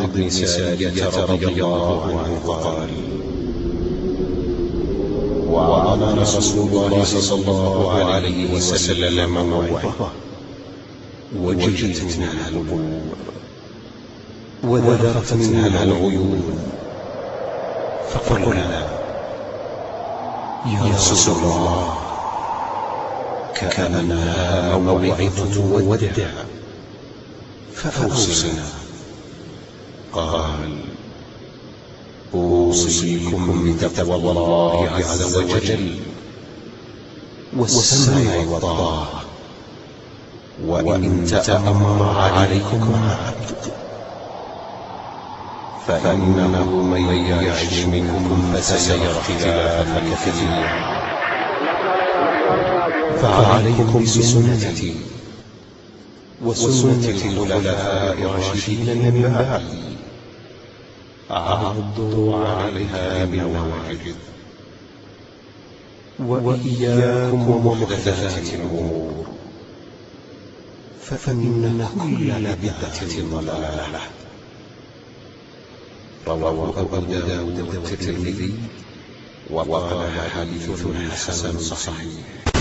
بن سارية رضي الله عنه قال: وعظنا رسول الله صلى الله عليه وسلم موعظة وجلت منها القلوب وذرت منها العيون، فقلنا: يا رسول الله، كأنها موعظة ودع، فأوصنا. قال: أوصيكم بتقوى الله عز وجل والسمع والطاعة، وإن تأمر عليكم عبد، فإنه من يعش منكم فسيرى اختلافا كثيرا، فعليكم بسنتي وسنة الخلفاء الراشدين من بعدي، عضوا عليها بالنواجذ، وإياكم ومحدثات الأمور، فإن كل بدعة ضلالة. رواه أبو داود والترمذي وقال حديث حسن صحيح.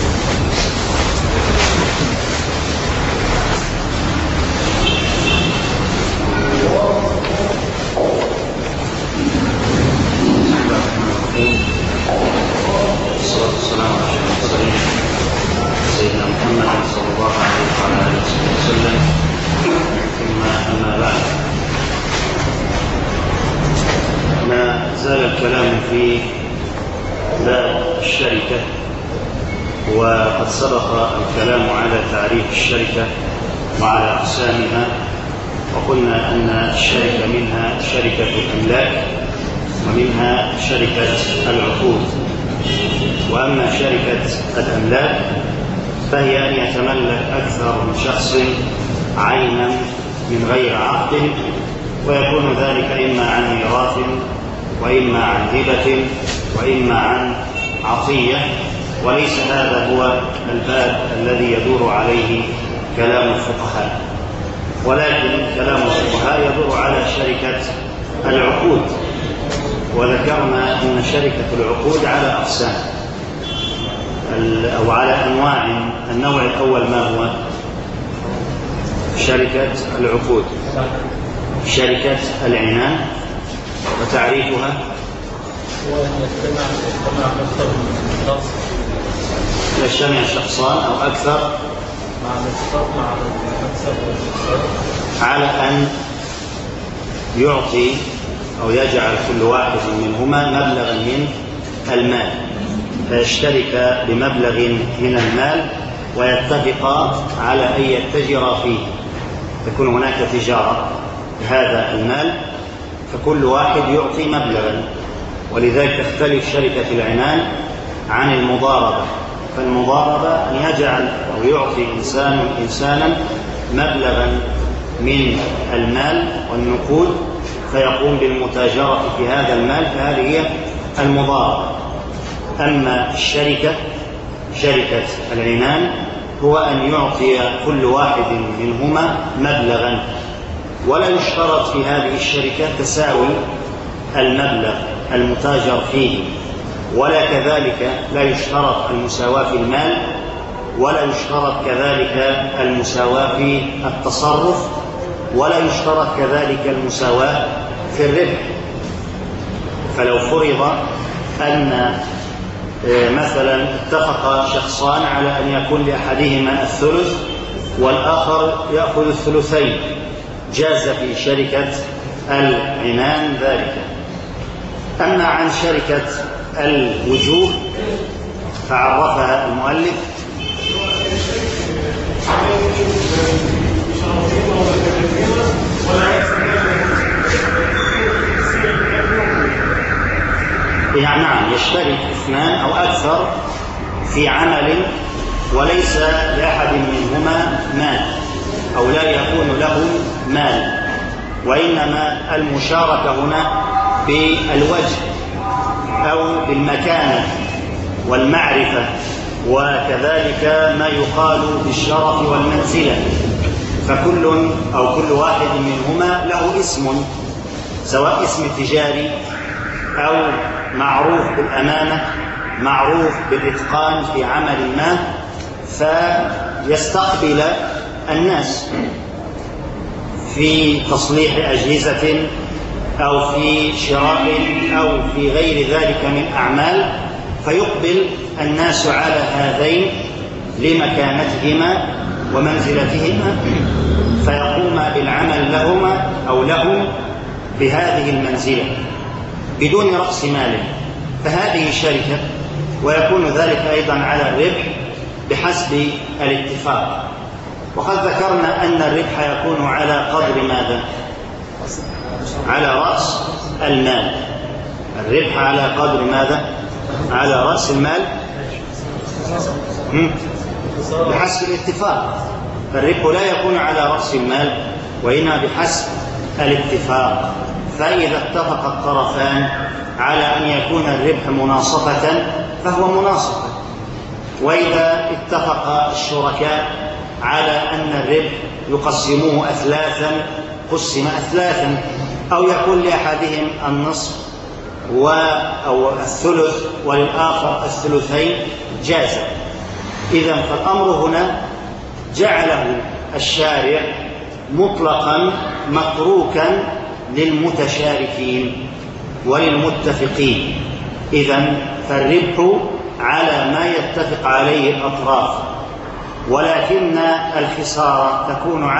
والصلاة والسلام على أشرف المرسلين سيدنا محمد صلى الله عليه وعلى آله وسلم، ثم أما بعد، ما زال الكلام في باب الشركة، وقد سبق الكلام على تعريف الشركة وعلى أقسامها، وقلنا أن الشركة منها شركة الأملاك ومنها شركة العقود. وأما شركة الأملاك فهي أن يتملك أكثر من شخص عينا من غير عقد، ويكون ذلك إما عن ميراث وإما عن هبة وإما عن عطية، وليس هذا هو الباب الذي يدور عليه كلام الفقهاء، ولكن كلام الفقهاء يدور على شركة العقود. وذكرنا أن شركة العقود على أقسام أو على أنواع. النوع الأول ما هو؟ شركة العقود، شركة العنان، وتعريفها يجتمع شخصان أو أكثر على أن يعطي أو يجعل كل واحد منهما مبلغا من المال، فيشترك بمبلغ من المال ويتفقا على أن يتجرا فيه، تكون هناك تجارة بهذا المال، فكل واحد يعطي مبلغا. ولذلك تختلف شركة العنان عن المضاربة، فالمضاربة أن يجعل أو يعطي إنسان إنسانا مبلغا من المال والنقود فيقوم بالمتاجرة في هذا المال، فهذه هي المضاربة. أما الشركة، شركة العنان، هو أن يعطي كل واحد منهما مبلغا، ولا يشترط في هذه الشركة تساوي المبلغ المتاجر فيه، ولا كذلك لا يشترط المساواة في المال، ولا يشترط كذلك المساواة في التصرف، ولا يشترط كذلك المساواة في الربح. فلو فرض أن مثلا اتفق شخصان على أن يكون لأحدهما الثلث والآخر يأخذ الثلثين، جاز في شركة العنان ذلك. أما عن شركة الوجوه فعرفها المؤلف نعم، يشترك اثنان أو أكثر في عمل وليس لأحد منهما مال، أو لا يكون له مال، وإنما المشاركة هنا بالوجه أو بالمكانة والمعرفة، وكذلك ما يقال بالشرف والمنزلة، فكل أو كل واحد منهما له اسم سواء اسم تجاري أو معروف بالأمانة، معروف بالإتقان في عمل ما، فيستقبل الناس في تصليح أجهزة أو في شراء أو في غير ذلك من أعمال، فيقبل الناس على هذين لمكانتهما ومنزلتهما، فيقوم بالعمل لهما أو لهم بهذه المنزلة بدون رأس مال، فهذه شركة، ويكون ذلك أيضا على الربح بحسب الاتفاق. وقد ذكرنا أن الربح يكون على قدر ماذا؟ على رأس المال. الربح على قدر ماذا؟ على رأس المال بحسب الاتفاق. الربح لا يكون على رأس المال وإنما بحسب الاتفاق. فإذا اتفق الطرفان على أن يكون الربح مناصفة فهو مناصفة، وإذا اتفق الشركاء على أن الربح يقسموه أثلاثا قسم أثلاثا، أو يكون لأحدهم النصف أو الثلث وللآخر الثلثين جاز. إذن فالأمر هنا جعله الشارع مطلقا متروكا للمتشاركين وللمتفقين. إذن فالربح على ما يتفق عليه الأطراف، ولكن الخسارة تكون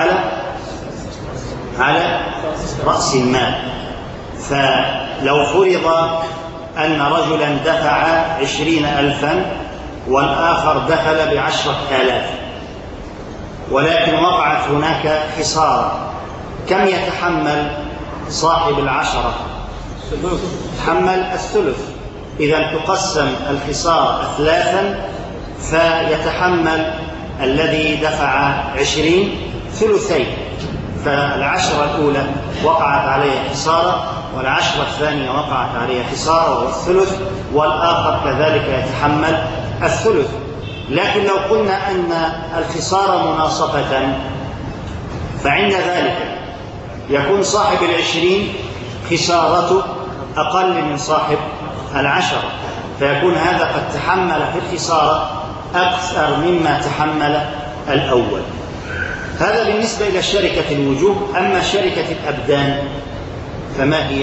على رأس المال. فلو فرض أن رجلا دفع 20,000 والآخر دخل ب10,000، ولكن وقعت هناك خسارة، كم يتحمل صاحب 10؟ يتحمل الثلث. إذا تقسم الخسارة أثلاثا، فيتحمل الذي دفع 20 ثلثين، فالعشرة الأولى وقعت عليه خسارة، والعشرة الثانية وقعت عليه خسارة وهو الثلث، والآخر كذلك يتحمل الثلث. لكن لو قلنا أن الخسارة مناصفة، فعند ذلك يكون صاحب 20 خسارته أقل من صاحب 10، فيكون هذا قد تحمل في الخسارة أكثر مما تحمل الأول. هذا بالنسبة إلى شركة الوجوه. أما شركة الأبدان فما هي؟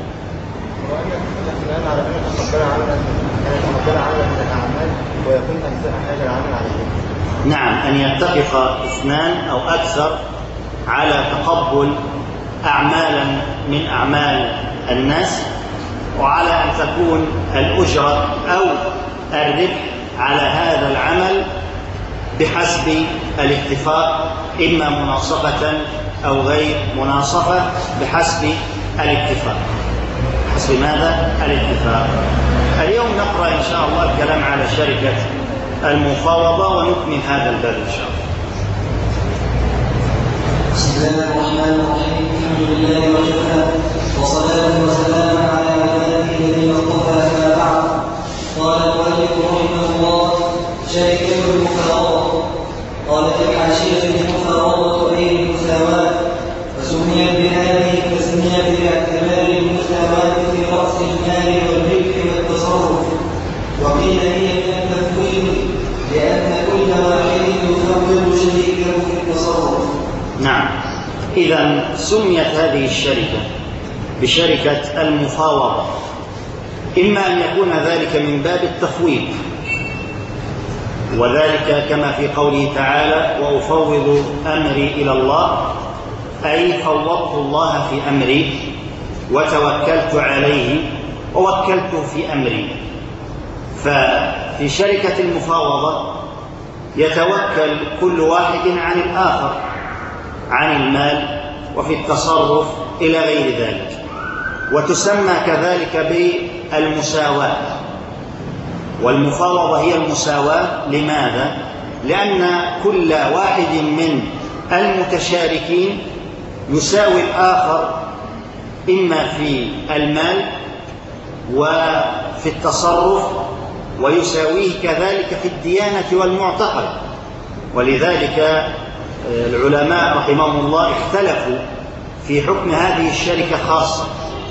نعم، أن يتفق اثنان أو أكثر على تقبل أعمالا من أعمال الناس، وعلى أن تكون الأجرة أو الربح على هذا العمل بحسب الاتفاق، إما مناصفة أو غير مناصفة، بحسب الاتفاق. حسب ماذا؟ الاتفاق. اليوم نقرأ إن شاء الله الكلام على شركة المفاوضة ونكمل هذا الباب إن شاء الله. بسم الله الرحمن الرحيم. الحمد لله وكفى، وصلاة وسلام على عباده الذين اصطفى، أما بعد. قال المؤلف رحمه الله: شركة المفاوضة. قال في الحاشية: المفاوضة أي المساواة، وسميت بهذه التسمية باعتبار المساواة في رأس المال والربح والتصرف، وقيل هي من التفويض لأن كل واحد يفوض شريكه في التصرف. نعم، إذا سميت هذه الشركة بشركة المفاوضة، إما أن يكون ذلك من باب التفويض، وذلك كما في قوله تعالى: وأفوض أمري إلى الله، أي فوضت الله في أمري وتوكلت عليه ووكلته في أمري. ففي شركة المفاوضة يتوكل كل واحد عن الآخر، عن المال وفي التصرف إلى غير ذلك، وتسمى كذلك بالمساواة. والمفاوضة هي المساواة. لماذا؟ لأن كل واحد من المتشاركين يساوي الآخر إما في المال وفي التصرف، ويساويه كذلك في الديانة والمعتقد. ولذلك العلماء رحمهم الله اختلفوا في حكم هذه الشركة خاصة،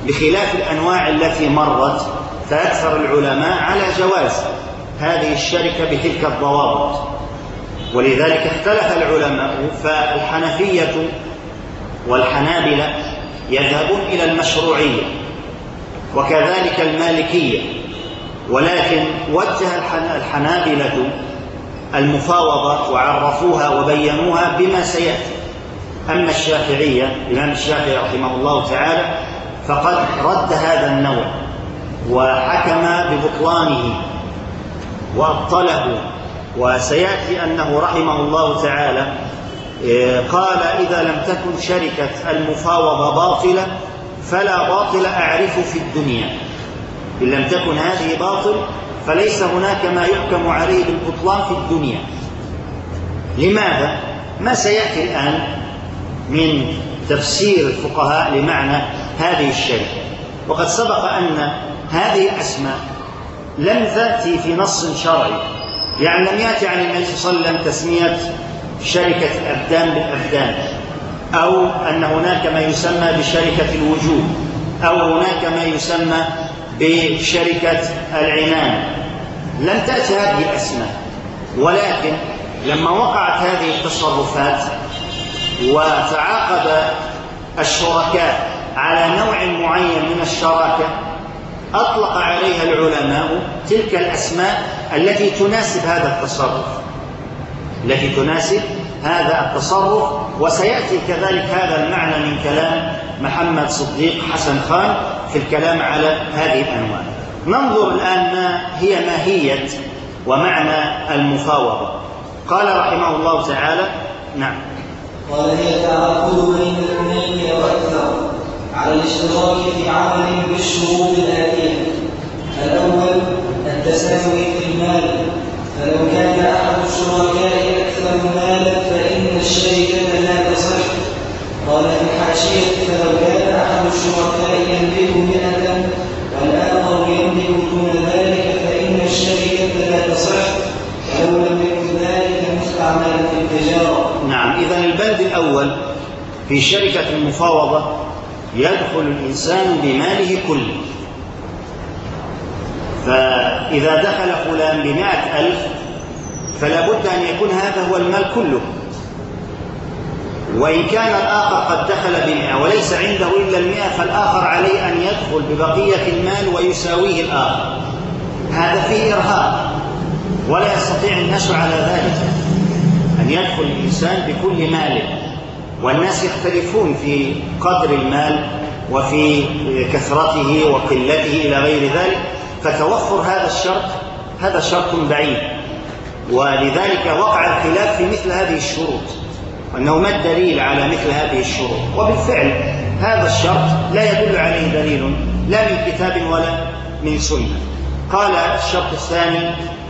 بخلاف الأنواع التي مرت، فأكثر العلماء على جواز هذه الشركة بتلك الضوابط. ولذلك اختلف العلماء، فالحنفية والحنابلة يذهبون إلى المشروعية، وكذلك المالكية، ولكن وجه الحنابلة المفاوضة وعرفوها وبينوها بما سيأتي. أما الشافعية، الإمام الشافعي رحمه الله تعالى، فقد رد هذا النوع وحكم ببطلانه وأبطله، وسيأتي أنه رحمه الله تعالى قال: إذا لم تكن شركة المفاوضة باطلة فلا باطل أعرف في الدنيا. إن لم تكن هذه باطل فليس هناك ما يحكم عليه بالبطلان في الدنيا. لماذا؟ ما سيأتي الآن من تفسير الفقهاء لمعنى هذه الشركة. وقد سبق أن هذه الأسماء لم تأتي في نص شرعي، يعني لم يأتي عن النبي صلى الله عليه وسلم تسمية شركة الأبدان بالأبدان، أو أن هناك ما يسمى بشركة الوجوه، أو هناك ما يسمى بشركة العنان. لم تأتي هذه الأسماء، ولكن لما وقعت هذه التصرفات وتعاقد الشركاء على نوع معين من الشراكة، أطلق عليها العلماء تلك الأسماء التي تناسب هذا التصرف، وسيأتي كذلك هذا المعنى من كلام محمد صديق حسن خان في الكلام على هذه الأنواع. ننظر الآن ما هي ماهية ومعنى المفاوضة. قال رحمه الله تعالى: نعم. قال: هي تعاقد بين اثنين وأكثر على الاشتراك في عمل بالشروط الآتية. الأول التساوي في المال، فلو كان أحد الشركاء أكثر مالا فإن الشركة لا تصح. قال في الحاشية: فلو كان أحد الشركاء يملك 100 والآخر يملك دون ذلك فإن الشركة لا تصح، ولو لم يكن ذلك مستعملا في التجارة. نعم. إذن البند الأول في شركة المفاوضة: يدخل الإنسان بماله كله. فإذا دخل فلان ب100,000 فلا بد أن يكون هذا هو المال كله، وإن كان الآخر قد دخل ب100 وليس عنده إلا 100 فالآخر عليه أن يدخل ببقية المال ويساويه الآخر. هذا فيه إرهاب، ولا يستطيع الناس على ذلك، أن يدخل الإنسان بكل ماله. والناس يختلفون في قدر المال وفي كثرته وقلته إلى غير ذلك، فتوفر هذا شرط بعيد. ولذلك وقع الخلاف في مثل هذه الشروط، وأنه ما الدليل على مثل هذه الشروط. وبالفعل هذا الشرط لا يدل عليه دليل لا من كتاب ولا من سنة. قال الشرط الثاني: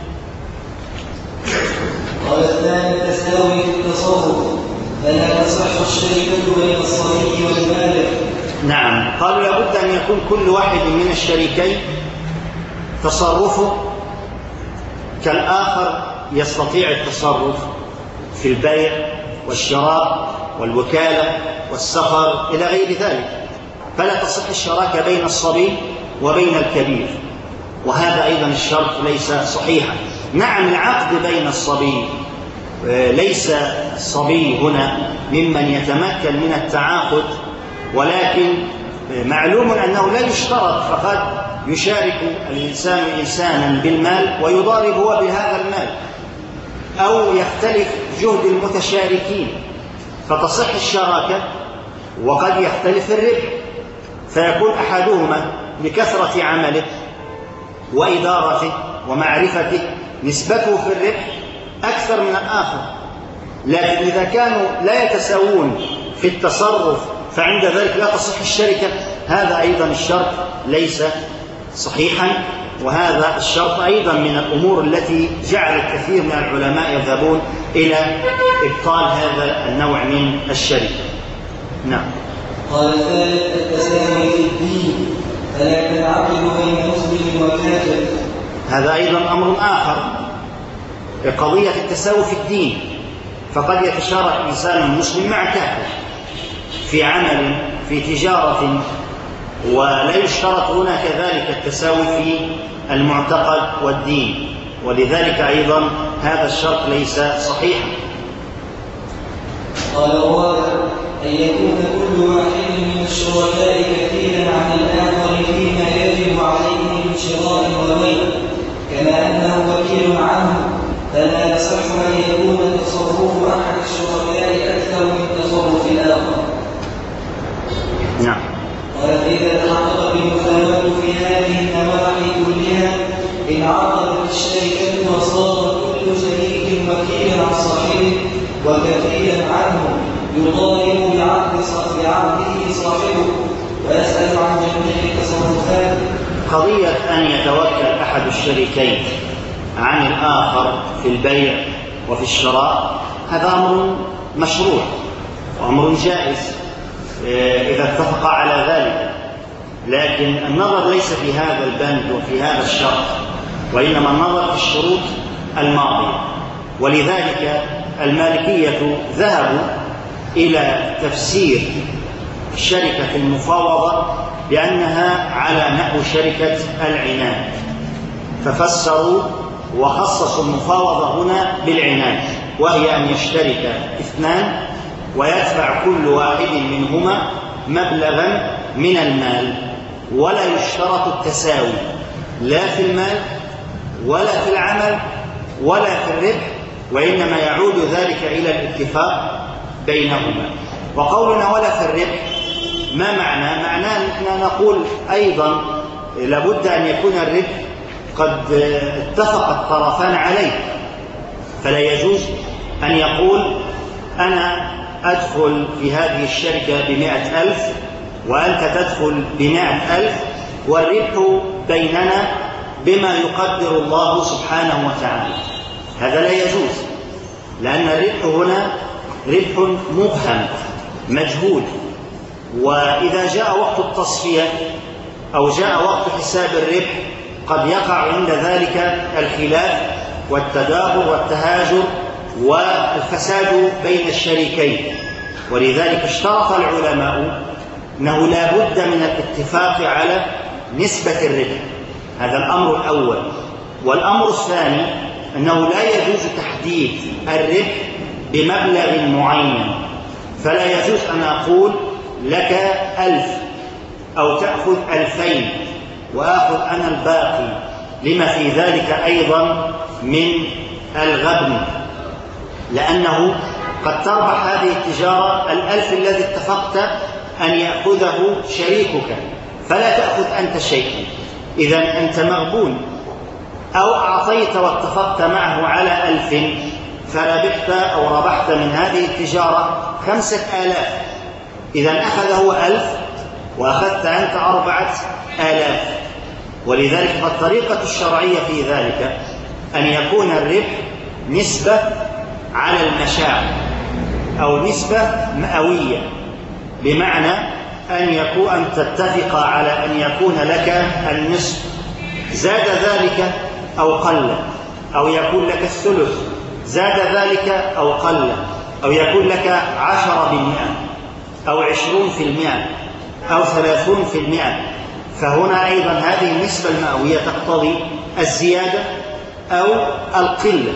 قال الثاني التساوي في التصرف، فلا تصح الشركة بين الصبي والبالغ. نعم. قالوا لابد أن يكون كل واحد من الشريكين تصرفه كالآخر يستطيع التصرف في البيع والشراء والوكالة والسفر إلى غير ذلك، فلا تصح الشراكة بين الصبي وبين الكبير، وهذا أيضا الشرط ليس صحيحا. نعم، العقد بين الصبي، ليس الصبي هنا ممن يتمكن من التعاقد، ولكن معلوم أنه لا يشترط، فقد يشارك الإنسان إنسانا بالمال ويضارب هو بهذا المال، أو يختلف جهد المتشاركين فتصح الشراكة، وقد يختلف الربح، فيكون أحدهما بكثرة عمله وإدارته ومعرفته نسبته في الربح أكثر من الآخر. لكن إذا كانوا لا يتساوون في التصرف فعند ذلك لا تصح الشركة. هذا أيضا الشرط ليس صحيحا، وهذا الشرط أيضا من الأمور التي جعل الكثير من العلماء يذهبون إلى إبطال هذا النوع من الشركة. نعم. قال الثالث التساوي في الدين، فلا تنعقد بين مسلم وكافر. هذا أيضا أمر آخر، قضية التساوي في الدين، فقد يتشارك إنسان مسلم مع كافر في عمل، في تجارة، ولا يشترط هنا كذلك التساوي في المعتقد والدين، ولذلك أيضا هذا الشرط ليس صحيحا. قال الرابع: أن يكون كل واحد من الشركاء كفيلا عن الآخر فيما يجب عليه من شراء وبيع، كما أنه وكيل عنه، فلا يصح أن يكون تصرف أحد الشركاء أكثر من تصرف الآخر. نعم. قال: فإذا تحقق المساواة في هذه النواحي كلها انعقدت الشركة وصار كل شريك وكيلا عن صاحبه وكفيلا عنه يطالب بعقده صاحبه ويسأل عن جميع التصرفات. قضية أن يتوكل أحد الشريكين عن الآخر في البيع وفي الشراء هذا أمر مشروع وأمر جائز إذا اتفق على ذلك، لكن النظر ليس في هذا البند وفي هذا الشرط، وإنما النظر في الشروط الماضية. ولذلك المالكية ذهبوا إلى تفسير شركة المفاوضة بأنها على نحو شركة العنان، ففسروا وخصصوا المفاوضة هنا بالعنان، وهي أن يشترك اثنان ويدفع كل واحد منهما مبلغا من المال، ولا يشترط التساوي لا في المال ولا في العمل ولا في الربح، وإنما يعود ذلك إلى الاتفاق بينهما. وقولنا ولا في الربح ما معنى؟ معناه أننا نقول أيضا لابد أن يكون الربح قد اتفق الطرفان عليه، فلا يجوز أن يقول أنا أدخل في هذه الشركة ب100,000 وأنت تدخل ب100,000 والربح بيننا بما يقدر الله سبحانه وتعالى. هذا لا يجوز، لأن الربح هنا ربح مبهم مجهول، وإذا جاء وقت التصفية أو جاء وقت حساب الربح قد يقع عند ذلك الخلاف والتدابر والتهاجر والفساد بين الشريكين. ولذلك اشترط العلماء أنه لا بد من الاتفاق على نسبة الربح، هذا الأمر الأول. والأمر الثاني أنه لا يجوز تحديد الربح بمبلغ معين، فلا يجوز أن أقول لك 1000 أو تأخذ 2000 وآخذ أنا الباقي، لما في ذلك أيضا من الغبن، لأنه قد تربح هذه التجارة 1000 الذي اتفقت أن يأخذه شريكك، فلا تأخذ أنت شيئا، إذن أنت مغبون. أو أعطيت واتفقت معه على 1000 فربحت أو ربحت من هذه التجارة 5000، إذن أخذ هو 1000 وأخذت أنت 4000. ولذلك فالطريقة الشرعية في ذلك أن يكون الربح نسبة على المشاع أو نسبة مئوية، بمعنى أن تتفق على أن يكون لك النصف، زاد ذلك أو قل، أو يكون لك الثلث، زاد ذلك أو قل، أو يكون لك 10% أو 20% أو 30%. فهنا أيضا هذه النسبة المئوية تقتضي الزيادة أو القلة.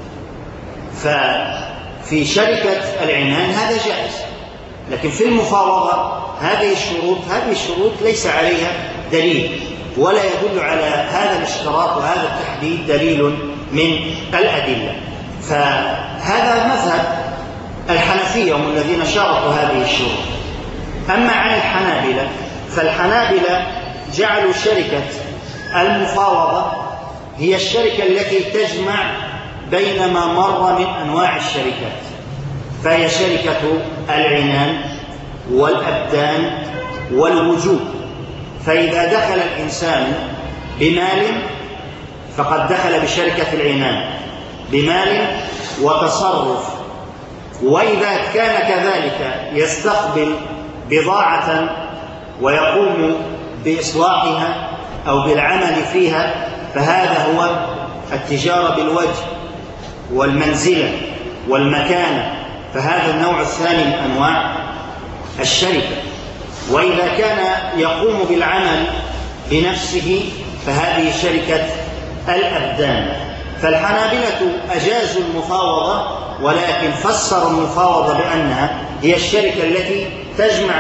ففي شركة العنان هذا جائز، لكن في المفاوضة هذه الشروط ليس عليها دليل، ولا يدل على هذا الاشتراط وهذا التحديد دليل من الأدلة. فهذا مذهب الحنفية هم الذين شرطوا هذه الشروط. أما عن الحنابلة فالحنابلة جعلوا شركة المفاوضة هي الشركة التي تجمع بين ما مر من أنواع الشركات، فهي شركة العنان والأبدان والوجوب. فإذا دخل الإنسان بمال فقد دخل بشركة العنان بمال وتصرف، وإذا كان كذلك يستقبل بضاعة ويقوم بإصلاحها أو بالعمل فيها، فهذا هو التجارة بالوجه والمنزلة والمكانة، فهذا النوع الثاني من أنواع الشركة. وإذا كان يقوم بالعمل بنفسه فهذه شركة الأبدان. فالحنابلة أجازوا المفاوضة، ولكن فسروا المفاوضة بأنها هي الشركة التي تجمع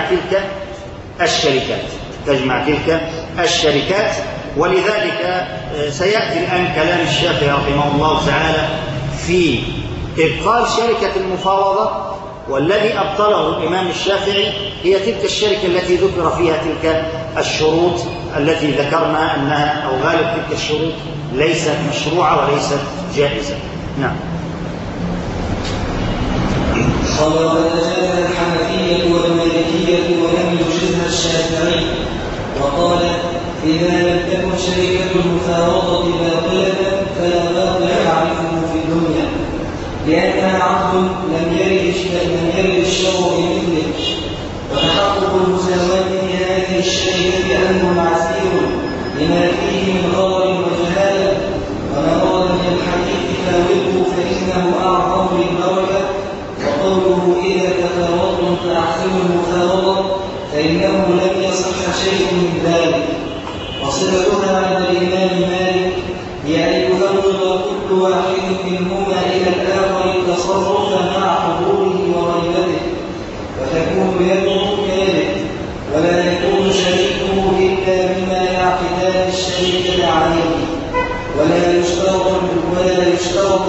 تلك الشركات. ولذلك سيأتي الآن كلام الشافعي رحمه الله تعالى في إبطال شركة المفاوضة، والذي أبطله الإمام الشافعي هي تلك الشركة التي ذكر فيها تلك الشروط التي ذكرنا أنها أو غالب تلك الشروط ليست مشروعة وليست جائزة. نعم. قال وأجازها الحنفية والمالكية ولم يجزها الشافعي، وقال إذا لم تكن شركة المفاوضة باطلة فلا باطل يعرفه في الدنيا، لأنها عقد لم يرد الشرع بمثله، وتحقق المساواة في هذه الشركة أمر عسير لما فيه من غرر وجهالة، وما ورد من الحديث فاوله فإنه أعظم للبركة، وقوله إذا تفاوضتم فأحسنوا المفاوضة فإنه لم يصح شيء من ذلك. وصلتها عند الإمام مالك هي أن يفوض كل واحد منهما إلى الآخر التصرف مع حضوره ورغبته، وتكون يده كيده، ولا يكون شريكه إلا بما يعقدان الشريكة عليه، ولا يشترط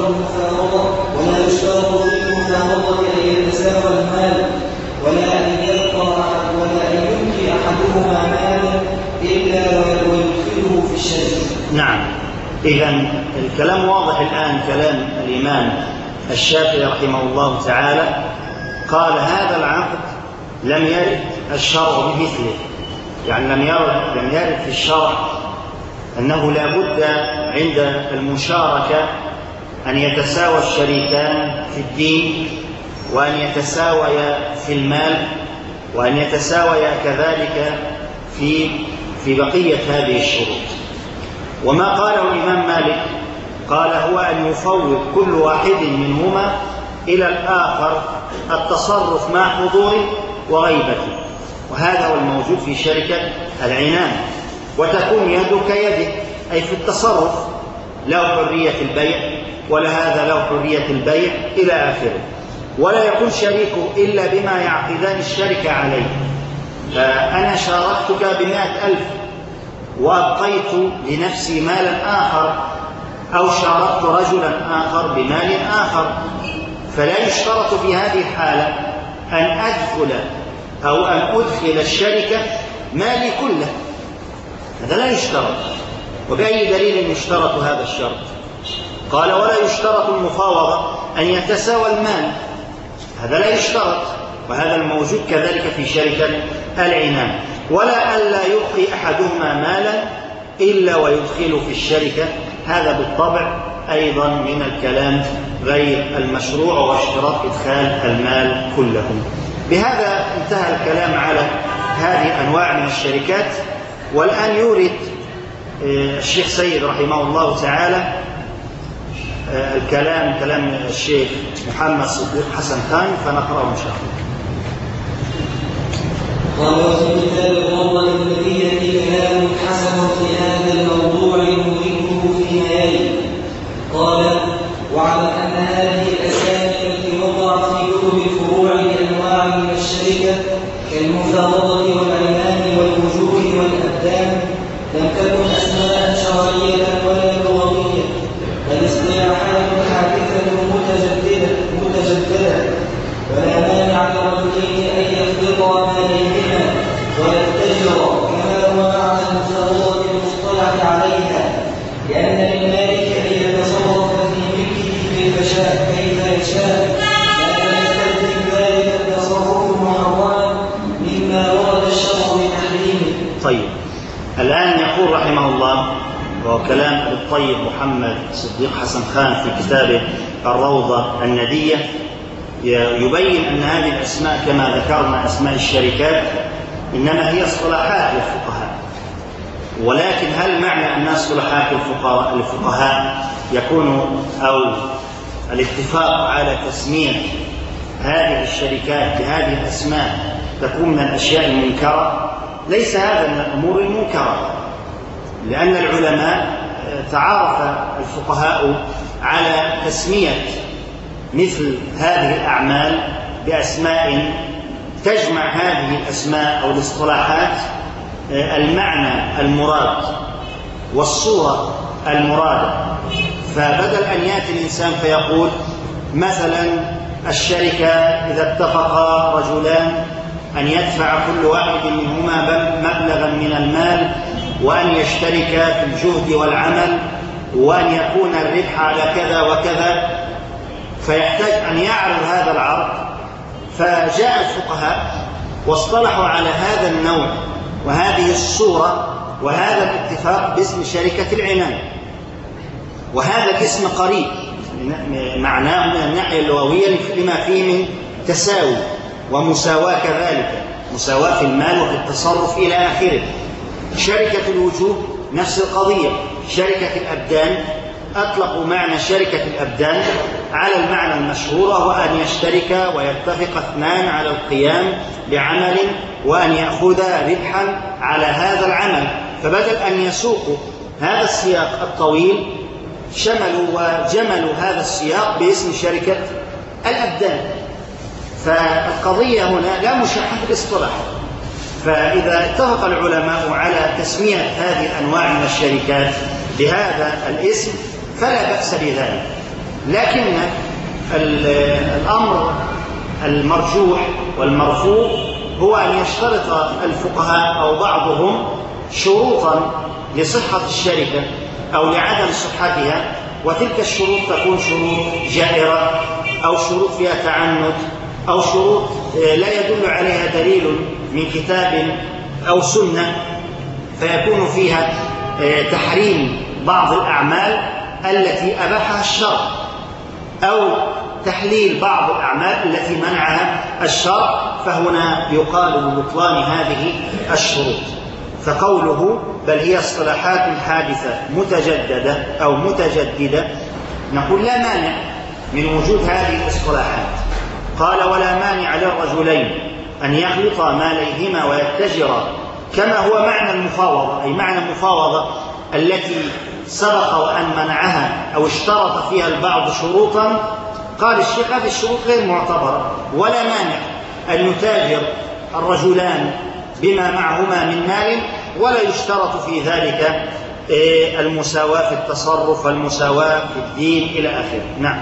في المفاوضة أن يتساوى المال، ولا أن يمكن أحدهما مالا إلا ويدخله في الشركة. نعم. إذن الكلام واضح الآن، كلام الإمام الشافعي رحمه الله تعالى قال هذا العقد لم يرد الشرع بمثله، يعني لم يرد في الشرع أنه لا بد عند المشاركة أن يتساوى الشريكان في الدين، وأن يتساويا في المال، وأن يتساويا كذلك في بقية هذه الشروط. وما قاله الإمام مالك قال هو أن يفوض كل واحد منهما إلى الآخر التصرف مع حضوره وغيبته، وهذا هو الموجود في شركة العنان. وتكون يدك يده، أي في التصرف، له حرية البيع ولهذا له حرية البيع إلى آخره، ولا يكون شريكه إلا بما يعقدان الشركة عليه. فأنا شاركتك ب100,000 وأبقيت لنفسي مالا آخر، أو شاركت رجلا آخر بمال آخر، فلا يشترط في هذه الحالة أن أدخل الشركة مالي كله، هذا لا يشترط. وبأي دليل يشترط هذا الشرط؟ قال ولا يشترط المفاوضة أن يتساوى المال، هذا لا يشترط، وهذا الموجود كذلك في شركة العنان. ولا ألا يبقي أحدهما مالا إلا ويدخل في الشركة، هذا بالطبع أيضا من الكلام غير المشروع واشتراط إدخال المال كله. بهذا انتهى الكلام على هذه الأنواع من الشركات. والآن يورد الشيخ سيد رحمه الله تعالى كلام الشيخ محمد صديق حسن خان، فنقرأه إن شاء الله. قال وفي كتاب الروضة النبوية كلام حسن في هذا الموضوع نريده فيما يلي. قال واعلم أن هذه الأسامي التي وقعت في كتب الفروع لأنواع من الشركة كالمفاوضة والعنان والوجوه والأبدان لم تكن أسماء شرعية ولا لغوية، بل اصطلاحات حادثة متجددة، ولا مانع للرجلين أن يخلطا ماليهما ويتجرا كما هو معنى المفاوضة المصطلح عليها، لأن للمالك أن يتصرف في ملكه كيف يشاء، لا يستلزم ذلك التصرف محرما مما ورد الشرع بتحريمه. طيب، الآن يقول رحمه الله، وهو كلام الطيب محمد صديق حسن خان في كتابه الروضة الندية، يبين أن هذه الأسماء كما ذكرنا أسماء الشركات إنما هي اصطلاحات للفقهاء، ولكن هل معنى أنها اصطلاحات الفقهاء يكون أو الاتفاق على تسمية هذه الشركات بهذه الأسماء تكون من الأشياء المنكرة، ليس هذا من الأمور المنكرة، لأن العلماء تعارف الفقهاء على تسمية مثل هذه الأعمال بأسماء تجمع هذه الأسماء أو الاصطلاحات المعنى المراد والصورة المرادة. فبدل أن يأتي الإنسان فيقول مثلا الشركة إذا اتفق رجلان أن يدفع كل واحد منهما مبلغا من المال وأن يشترك في الجهد والعمل وأن يكون الربح على كذا وكذا، فيحتاج أن يعرض هذا العرض. فجاء الفقهاء واصطلحوا على هذا النوع وهذه الصورة وهذا الاتفاق باسم شركة العنان، وهذا الاسم قريب معناه من الناحية اللغوية لما فيه من تساوي ومساواة، كذلك مساواة في المال وفي التصرف إلى آخره. شركة الوجوه نفس القضية. شركة الأبدان أطلقوا معنى شركة الأبدان على المعنى المشهور، وهو أن يشترك ويتفق اثنان على القيام بعمل وأن يأخذ ربحا على هذا العمل. فبدل أن يسوقوا هذا السياق الطويل شملوا وجملوا هذا السياق باسم شركة الأبدان. فالقضية هنا لا مشاحة في الاصطلاح. فإذا اتفق العلماء على تسمية هذه الأنواع من الشركات بهذا الاسم فلا بأس بذلك، لكن الأمر المرجوح والمرفوض هو أن يشترط الفقهاء أو بعضهم شروطا لصحة الشركة أو لعدم صحتها، وتلك الشروط تكون شروط جائرة أو شروط فيها تعنت أو شروط لا يدل عليها دليل من كتاب أو سنة، فيكون فيها تحريم بعض الأعمال التي أباحها الشرع أو تحليل بعض الأعمال التي منعها الشرع، فهنا يقال ببطلان هذه الشروط. فقوله بل هي اصطلاحات حادثة متجددة أو متجددة، نقول لا مانع من وجود هذه الاصطلاحات. قال ولا مانع للرجلين أن يخلطا ماليهما ويتجرا، كما هو معنى المفاوضة، أي معنى المفاوضة التي سبق وأن منعها أو اشترط فيها البعض شروطا. قال الشيخ هذه الشروط غير معتبرة، ولا مانع أن يتاجر الرجلان بما معهما من مال ولا يشترط في ذلك المساواة في التصرف والمساواة في الدين إلى آخره. نعم.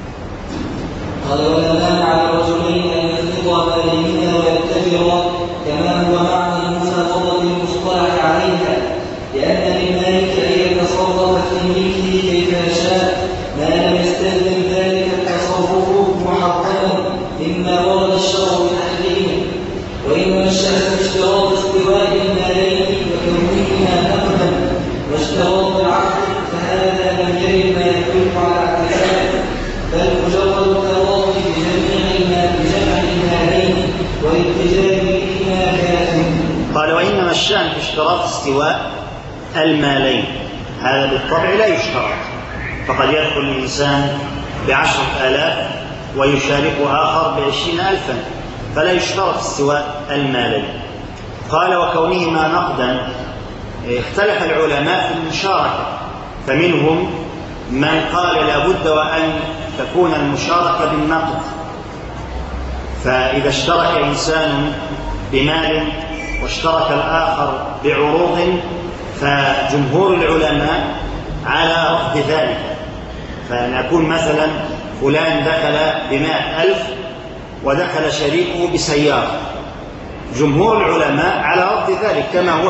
قال ولا مانع للرجلين أن يخلطا ماليهما ويتجرا، كما هو معنى المفاوضة المصطلح عليها، لأن للمالك أن يتصرف في ملكه كيف يشاء ما لم يستلزم ذلك التصرف محرما مما ورد الشرع بتحريمه. وإنما الشأن اشتراط استواء المالين وكونهما نقدا واشتراط العقد، فهذا لم يرد ما يدل على اعتباره، بل مجرد التراضي بجمع المالين والاتجاه بهما كاف. قال وإنما الشأن في اشتراط استواء المالين، هذا بالطبع لا يشترط، فقد يدخل الإنسان ب10,000 ويشارك آخر ب20,000، فلا يشترط استواء المالين. قال وكونهما نقدا، اختلف العلماء في المشاركة، فمنهم من قال لا بد وأن تكون المشاركة بالنقد، فإذا اشترك إنسان بمال واشترك الآخر بعروض فجمهور العلماء على رفض ذلك. فأن يكون مثلا فلان دخل ب100,000 ودخل شريكه بسيارة، جمهور العلماء على رفض ذلك كما هو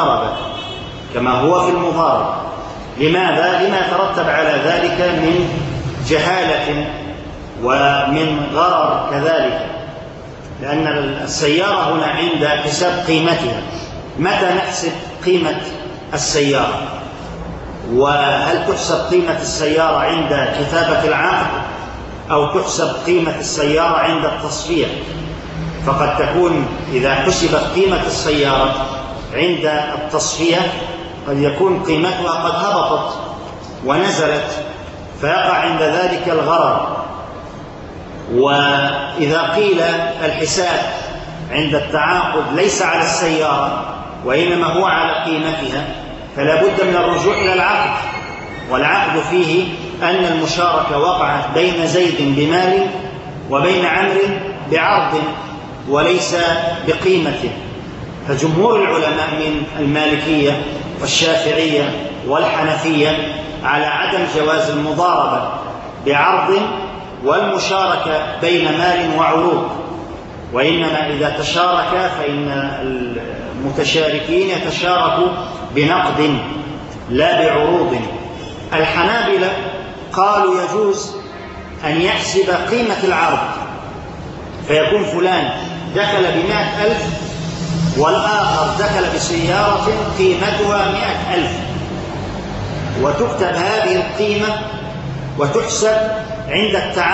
في المضاربة. لماذا؟ لما يترتب على ذلك من جهالة ومن غرر كذلك، لأن السيارة هنا عند حساب قيمتها، متى نحسب قيمة السيارة؟ وهل تحسب قيمة السيارة عند كتابة العقد أو تحسب قيمة السيارة عند التصفية؟ فقد تكون إذا حسبت قيمة السيارة عند التصفية قد يكون قيمتها قد هبطت ونزلت، فيقع عند ذلك الغرر. وإذا قيل الحساب عند التعاقد ليس على السيارة وإنما هو على قيمتها، فلا بد من الرجوع إلى العقد، والعقد فيه أن المشاركة وقعت بين زيد بمال وبين عمرو بعرض وليس بقيمة. فجمهور العلماء من المالكية والشافعية والحنفية على عدم جواز المضاربة بعرض والمشاركة بين مال وعروض، وإنما إذا تشارك فإن المتشاركين يتشاركوا بنقد لا بعروض. الحنابلة قالوا يجوز أن يحسب قيمة العرض، فيكون فلان دخل ب100,000 والآخر دخل بسيارة قيمتها 100,000، وتكتب هذه القيمة وتحسب عند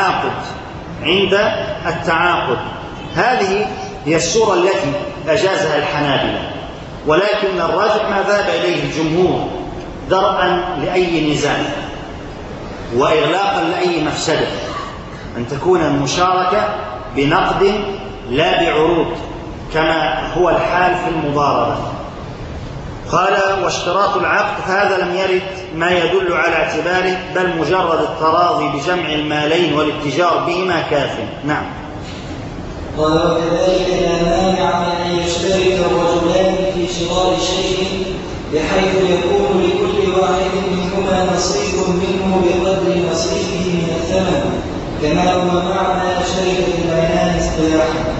التعاقد. هذه هي الصورة التي أجازها الحنابلة، ولكن الراجح ما ذهب إليه الجمهور درءا لأي نزاع وإغلاقا لأي مفسدة، أن تكون المشاركة بنقد لا بعروض كما هو الحال في المضاربة. قال: واشتراط العقد هذا لم يرد ما يدل على اعتباره، بل مجرد التراضي بجمع المالين والاتجار بهما كاف. نعم. قال: وكذلك لا مانع من أن يشترك الرجلان في شراء شيء بحيث يكون لكل واحد منهما نصيب منه بقدر نصيبه من الثمن، كما هو معنى شركة العنان اصطلاحا.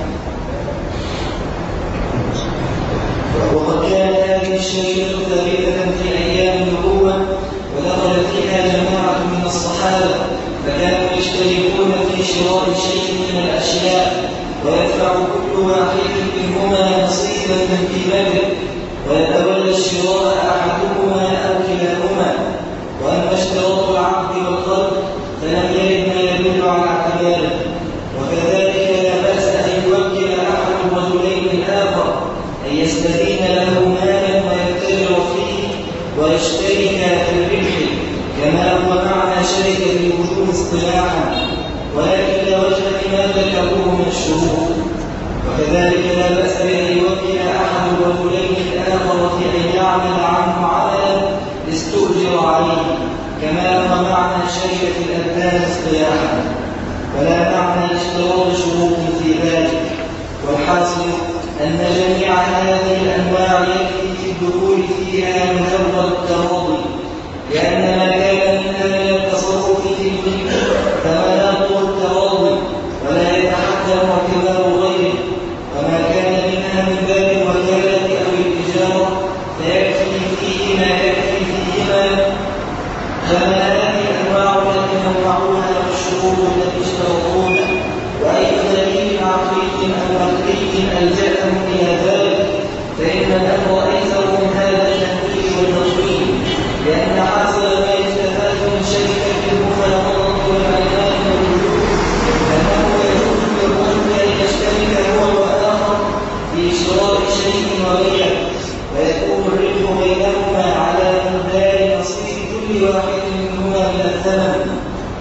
وقد كانت هذه الشركة ثابتة في أيام النبوة، ودخل فيها جماعة من الصحابة، فكانوا يشتركون في شراء شيء من الأشياء، ويدفع كل واحد منهما نصيبا من قيمته، ويتولى الشراء أحدهما أو كلاهما. وأما اشتراط العقد والقرض فلم يرد ما يدل على اعتباره. وكذلك لا بأس أن يوكل أحد الرجلين الآخر أن يستدين له مالا ويتجر فيه ويشترك في الربح، كما هو معنى شركة الوجوه اصطلاحا، ولكن لا وجه لما ذكروه من الشروط. وكذلك لا بأس بأن يوكل أحد الرجلين الآخر في أن يعمل عنه عملا استؤجر عليه، كما هو معنى شركة الأبدان اصطلاحا، ولا معنى اشتراط شروط في ذلك. والحاصل أن جميع هذه الأنواع يكفي في الدخول فيها مجرد التراضي، لأن ما كان منها من التصرف في الملك فمناط التراضي ولا يتحتم اعتبار غيره، وما كان منها من باب الوكالة أو الإجارة فيكفي فيه ما يكفي فيهما. فما هذه الأنواع التي نوعوها والشروط التي اشترطوها، وأي دليل عقلي أو نقلي ألجأهم إلى ذلك، فإن الأمر أيسر من هذا التنفيذ والتطبيق، لأن حاصل ما يستفاد من شركة المفاوضة والعنان والوجود أنه يجوز للرجل أن يشترك هو وآخر في شراء شيء وبيعه، ويكون الربح بينهما على مقدار نصيب كل واحد منهما من الثمن.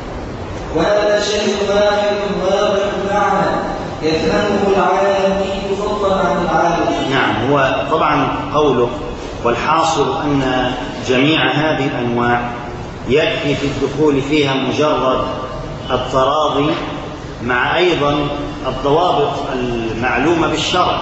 وهذا شيء واحد واضح المعنى يفهمه العالمي فضلا عن العالم. نعم. هو طبعا قوله والحاصل أن جميع هذه الأنواع يكفي في الدخول فيها مجرد التراضي، مع أيضا الضوابط المعلومة بالشرع،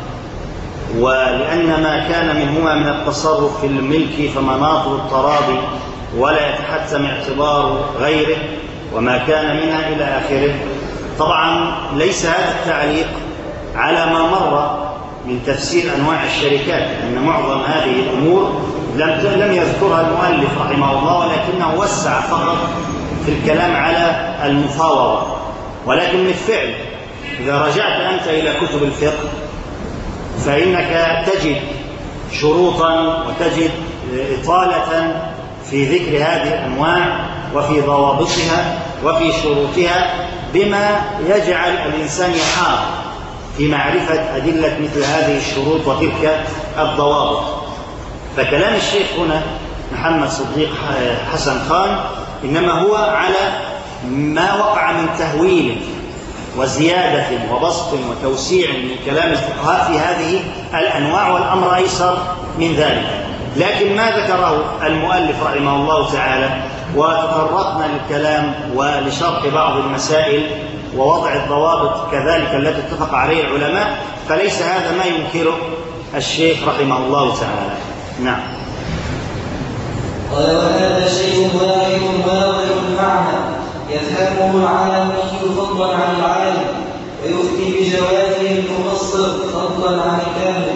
ولأن ما كان منهما من التصرف في الملك فمناط التراضي ولا يتحتم اعتبار غيره، وما كان منها إلى آخره. طبعا ليس هذا التعليق على ما مر من تفسير أنواع الشركات، لأن معظم هذه الأمور لم يذكرها المؤلف رحمه الله، ولكنه وسع فقط في الكلام على المفاوضة. ولكن بالفعل إذا رجعت أنت إلى كتب الفقه فإنك تجد شروطا وتجد إطالة في ذكر هذه الأنواع وفي ضوابطها وفي شروطها، بما يجعل الإنسان يحار في معرفة أدلة مثل هذه الشروط وتلك الضوابط. فكلام الشيخ هنا محمد صديق حسن خان إنما هو على ما وقع من تهويل وزيادة وبسط وتوسيع من كلام الفقهاء في هذه الأنواع، والأمر أيسر من ذلك. لكن ما ذكره المؤلف رحمه الله تعالى وتطرقنا للكلام ولشرح بعض المسائل ووضع الضوابط كذلك التي اتفق عليه العلماء، فليس هذا ما ينكره الشيخ رحمه الله تعالى. نعم. قال وهذا شيء واحد واضح المعنى يفهمه العالمي فضلا عن العالم، ويفتي بجوازه المفصل فضلا عن الكامل،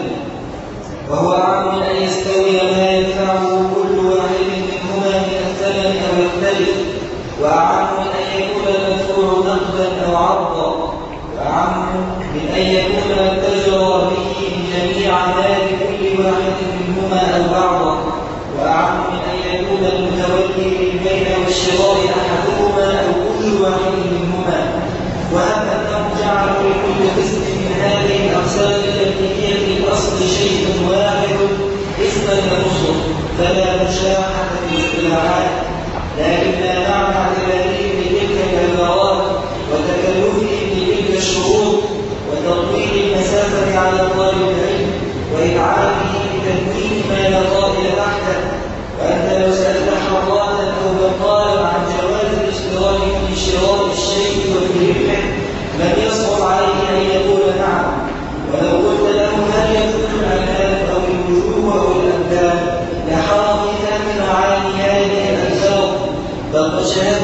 وهو عام أن يستوي ما يدفعه كل واحد منهما من الثمن أو يختلف، وأعم من أن يكون المدفوع نقدا أو عرضا، وأعم من أن يكون التجر به جميع مال كل واحد منهما أو بعضا، وأعم من أن يكون المتولي للبيع والشراء أحدهما أو كل واحد منهما. وأما أنه جعل لكل قسم من هذه الأقسام التمليكية الأصل شيء واحد اسما ينصر فلا مشاحة في الاصطلاحات، لكن لا معنى اعتباره بتلك العبارات وتكلفه بتلك الشروط وتطويل المسافة على طالب العلم وإبعاده بتنوين ما لا طائل تحته. وأنت لو سألت حراتا أو بقالا عن جواز الاشتراك في شراء الشيء وفي ربحه لم يصعب عليه أن يقول نعم، ولو قلت له هل يكون العنان أو الوجوه أو الأبدان لحرم فهم معاني هذه الألفاظ. بل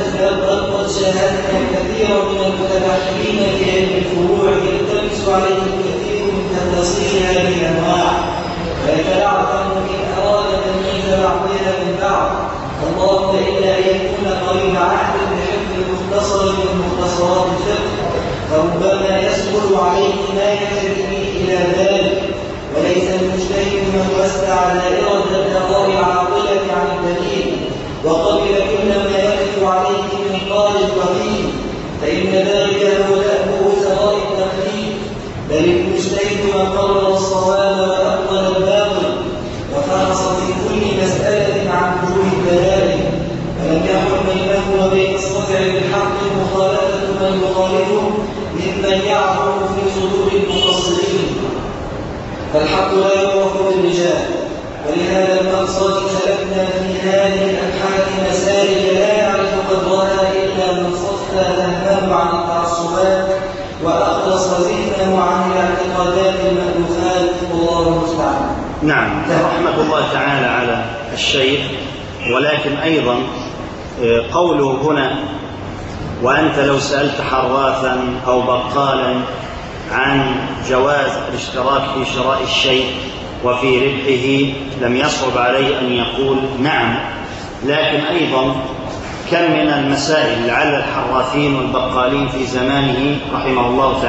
قد شاهدنا كثيرا من المتبحرين في علم الفروع يلتمس عليه الكثير من تفاصيل هذه الأنواع، ويتلعثم إن أراد تمييز بعضها من بعض، اللهم إلا أن يكون قريب عهد بحفظ مختصر من مختصرات الفقه، فربما يسهل عليه ما يهتدي إلى ذلك. وليس المجتهد من وسع دائرة الآراء العاقلة عن الدليل وقبل كل ما يقف عليه من قال وقيل، فإن ذلك هو دأبه ثراء التقليد. بل المجتهد من قرر الصواب وأبطل الباطل وفحص في كل مسألة عن وجوه الدلائل، ولم يحكم بينه وبين الصدع بالحق مخالفة من يخالفه ممن يعظم في صدور المفصلين، فالحق لا يعرف بالرجال. ولهذا المقصد سلكنا في هذه الأبحاث مسالك لا يعرف قدرها إلا من صفى ذهنه عن التعصبات وأخلص ذهنه عن الاعتقادات المألوفات، والله المستعان. نعم، رحمة الله تعالى على الشيخ. ولكن أيضا قوله هنا وأنت لو سألت حراثا أو بقالا عن جواز الاشتراك في شراء الشيء وفي ربحه لم يصعب عليه أن يقول نعم. لكن أيضا كم من المسائل لعل الحراثين والبقالين في زمانه رحمه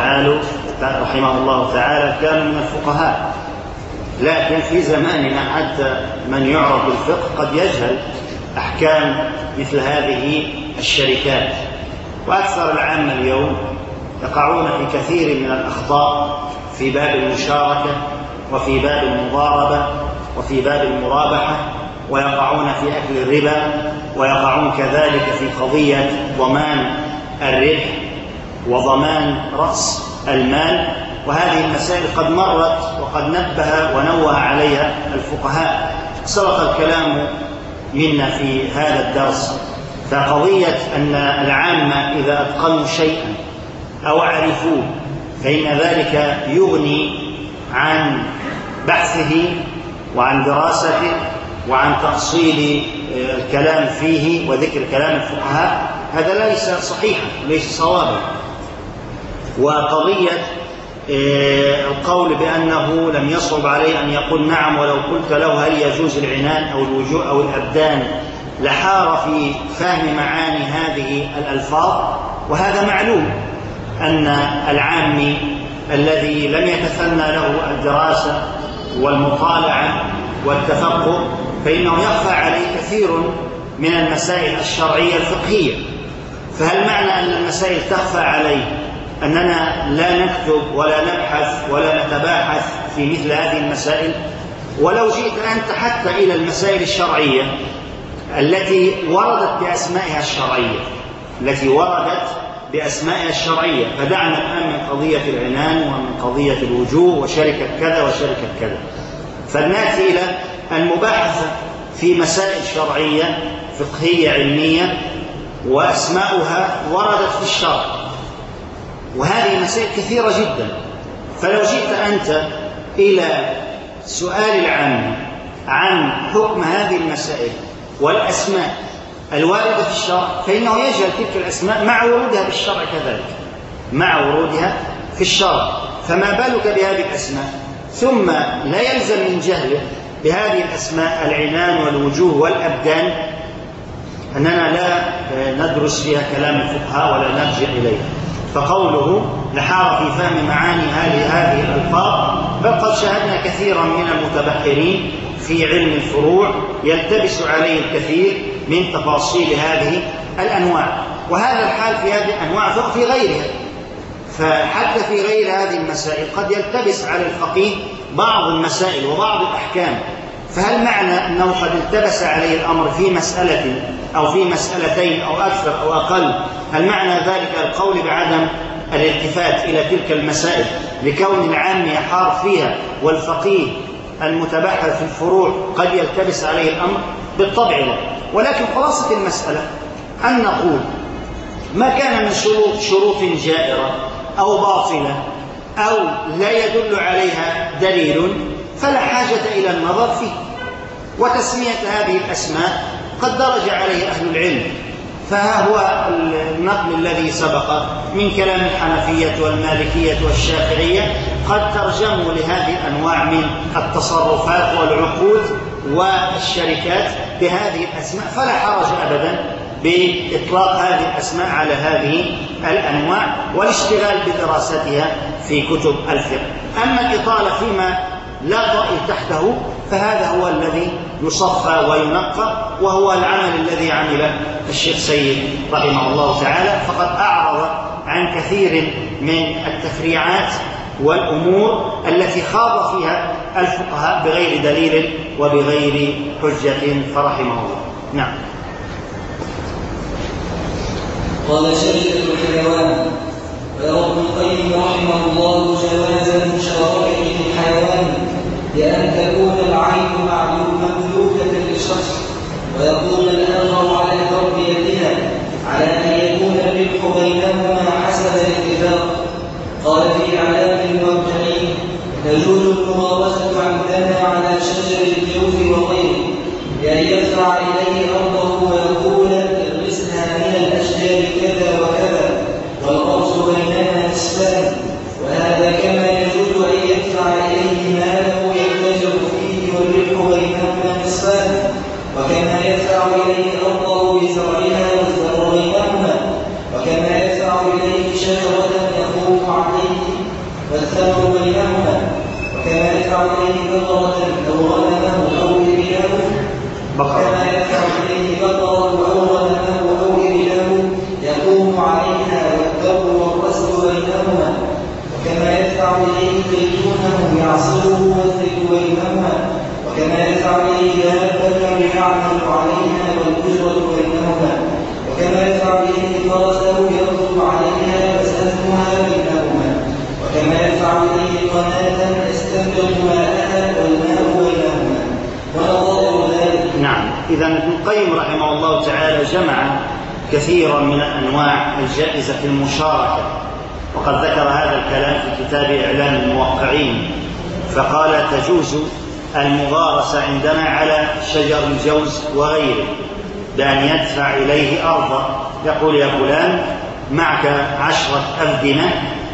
الله تعالى كانوا من الفقهاء، لكن في زماننا حتى من يعرف بالفقه قد يجهل أحكام مثل هذه الشركات. وأكثر العامة اليوم يقعون في كثير من الأخطاء في باب المشاركة وفي باب المضاربة وفي باب المرابحة، ويقعون في أكل الربا، ويقعون كذلك في قضية ضمان الربح وضمان رأس المال. وهذه المسائل قد مرت وقد نبه ونوه عليها الفقهاء، سبق الكلام منا في هذا الدرس. فقضية أن العامة إذا أتقنوا شيئا أو عرفوه فإن ذلك يغني عن بحثه وعن دراسته وعن تأصيل الكلام فيه وذكر كلام الفقهاء، هذا ليس صحيحا، ليس صوابا. وقضية القول بأنه لم يصعب عليه أن يقول نعم ولو قلت له هل يجوز العنان أو الوجوه أو الأبدان لحار في فهم معاني هذه الألفاظ. وهذا معلوم أن العامي الذي لم يتثنى له الدراسة والمطالعة والتفقه فإنه يخفى عليه كثير من المسائل الشرعية الفقهية. فهل معنى أن المسائل تخفى عليه أننا لا نكتب ولا نبحث ولا نتباحث في مثل هذه المسائل؟ ولو جئت أنت حتى إلى المسائل الشرعية التي وردت بأسمائها الشرعية، التي وردت بأسمائها الشرعية. فدعنا الآن من قضية العنان ومن قضية الوجوه وشركة كذا وشركة كذا، فلنأتي إلى المباحثة في مسائل شرعية فقهية علمية وأسماؤها وردت في الشرع، وهذه مسائل كثيرة جدا. فلو جئت أنت إلى سؤال العام عن حكم هذه المسائل والأسماء الواردة في الشرع فإنه يجهل تلك الأسماء مع ورودها في الشرع كذلك، مع ورودها في الشرع، فما بالك بهذه الأسماء؟ ثم لا يلزم من جهله بهذه الأسماء العنان والوجوه والأبدان أننا لا ندرس فيها كلام الفقهاء ولا نرجع إليها. فقوله نحار في فهم معاني هذه الألفاظ، بل قد شاهدنا كثيرا من المتبحرين في علم الفروع يلتبس عليه الكثير من تفاصيل هذه الأنواع، وهذا الحال في هذه الأنواع في غيرها. فحتى في غير هذه المسائل قد يلتبس على الفقيه بعض المسائل وبعض الأحكام، فهل معنى أنه قد التبس عليه الأمر في مسألة أو في مسألتين أو أكثر أو أقل، هل معنى ذلك القول بعدم الالتفات إلى تلك المسائل لكون العام يحار فيها والفقيه المتبحر في الفروع قد يلتبس عليه الأمر؟ بالطبع لا. ولكن خلاصة المسألة أن نقول ما كان من شروط جائرة أو باطلة أو لا يدل عليها دليل فلا حاجة إلى النظر فيه. وتسمية هذه الأسماء قد درج عليه أهل العلم، فها هو النقل الذي سبق من كلام الحنفية والمالكية والشافعية قد ترجموا لهذه الأنواع من التصرفات والعقود والشركات بهذه الأسماء، فلا حرج أبدا بإطلاق هذه الأسماء على هذه الأنواع والاشتغال بدراستها في كتب الفقه. أما الإطالة فيما لا طائل تحته فهذا هو الذي يصفى وينقى، وهو العمل الذي عمله الشيخ سيد رحمه الله تعالى، فقد أعرض عن كثير من التفريعات والأمور التي خاض فيها الفقهاء بغير دليل وبغير حجة فرحمه الله. نعم. قال شركة الحيوان: ويرى ابن القيم رحمه الله جواز المشاركة في الحيوان بأن تكون العين مملوكة للشخص، ويكون الآخر على تربيتها على أن يكون الربح بينهما حسب الاتفاق. قال في إعلام الموقعين: تجوز المغارسة عندنا على شجر الجوز وغيره بأن يدفع إليه أرضه ويقول ارسها من الأشجار كذا وكذا والقرص بيننا نصفان، وهذا كما يجوز أن يدفع إليه ماله يتجر فيه والربح بينهما نصفان، وكما يدفع إليه أرضه بزرعها والزرع بينهما، وكما يدفع إليه شجرة يخوف عليه والثمر بينهما، وكما يدفع إليه بقرة أو غنمه أو إبله، وكما يدفع إليه بقرة أو غنمه أو إبله يقوم عليها والدر والرسل بينهما، وكما يدفع إليه زيتونه يعصره والزيت بينهما، وكما يدفع إليه دابة يعمل عليها والأجرة بينهما، وكما يدفع إليه فرسه يركب عليها وسهمها بينهما، وكما يدفع إليه قناة يستنبط ماءها والماء بينهما ونظائر ذلك. نعم. إذا ابن القيم رحمه الله تعالى جمع كثيرا من الأنواع الجائزة في المشاركة، وقد ذكر هذا الكلام في كتاب إعلام الموقعين، فقال تجوز المغارسة عندنا على شجر الجوز وغيره بأن يدفع إليه أرضا، يقول يا فلان معك 10 أفدنة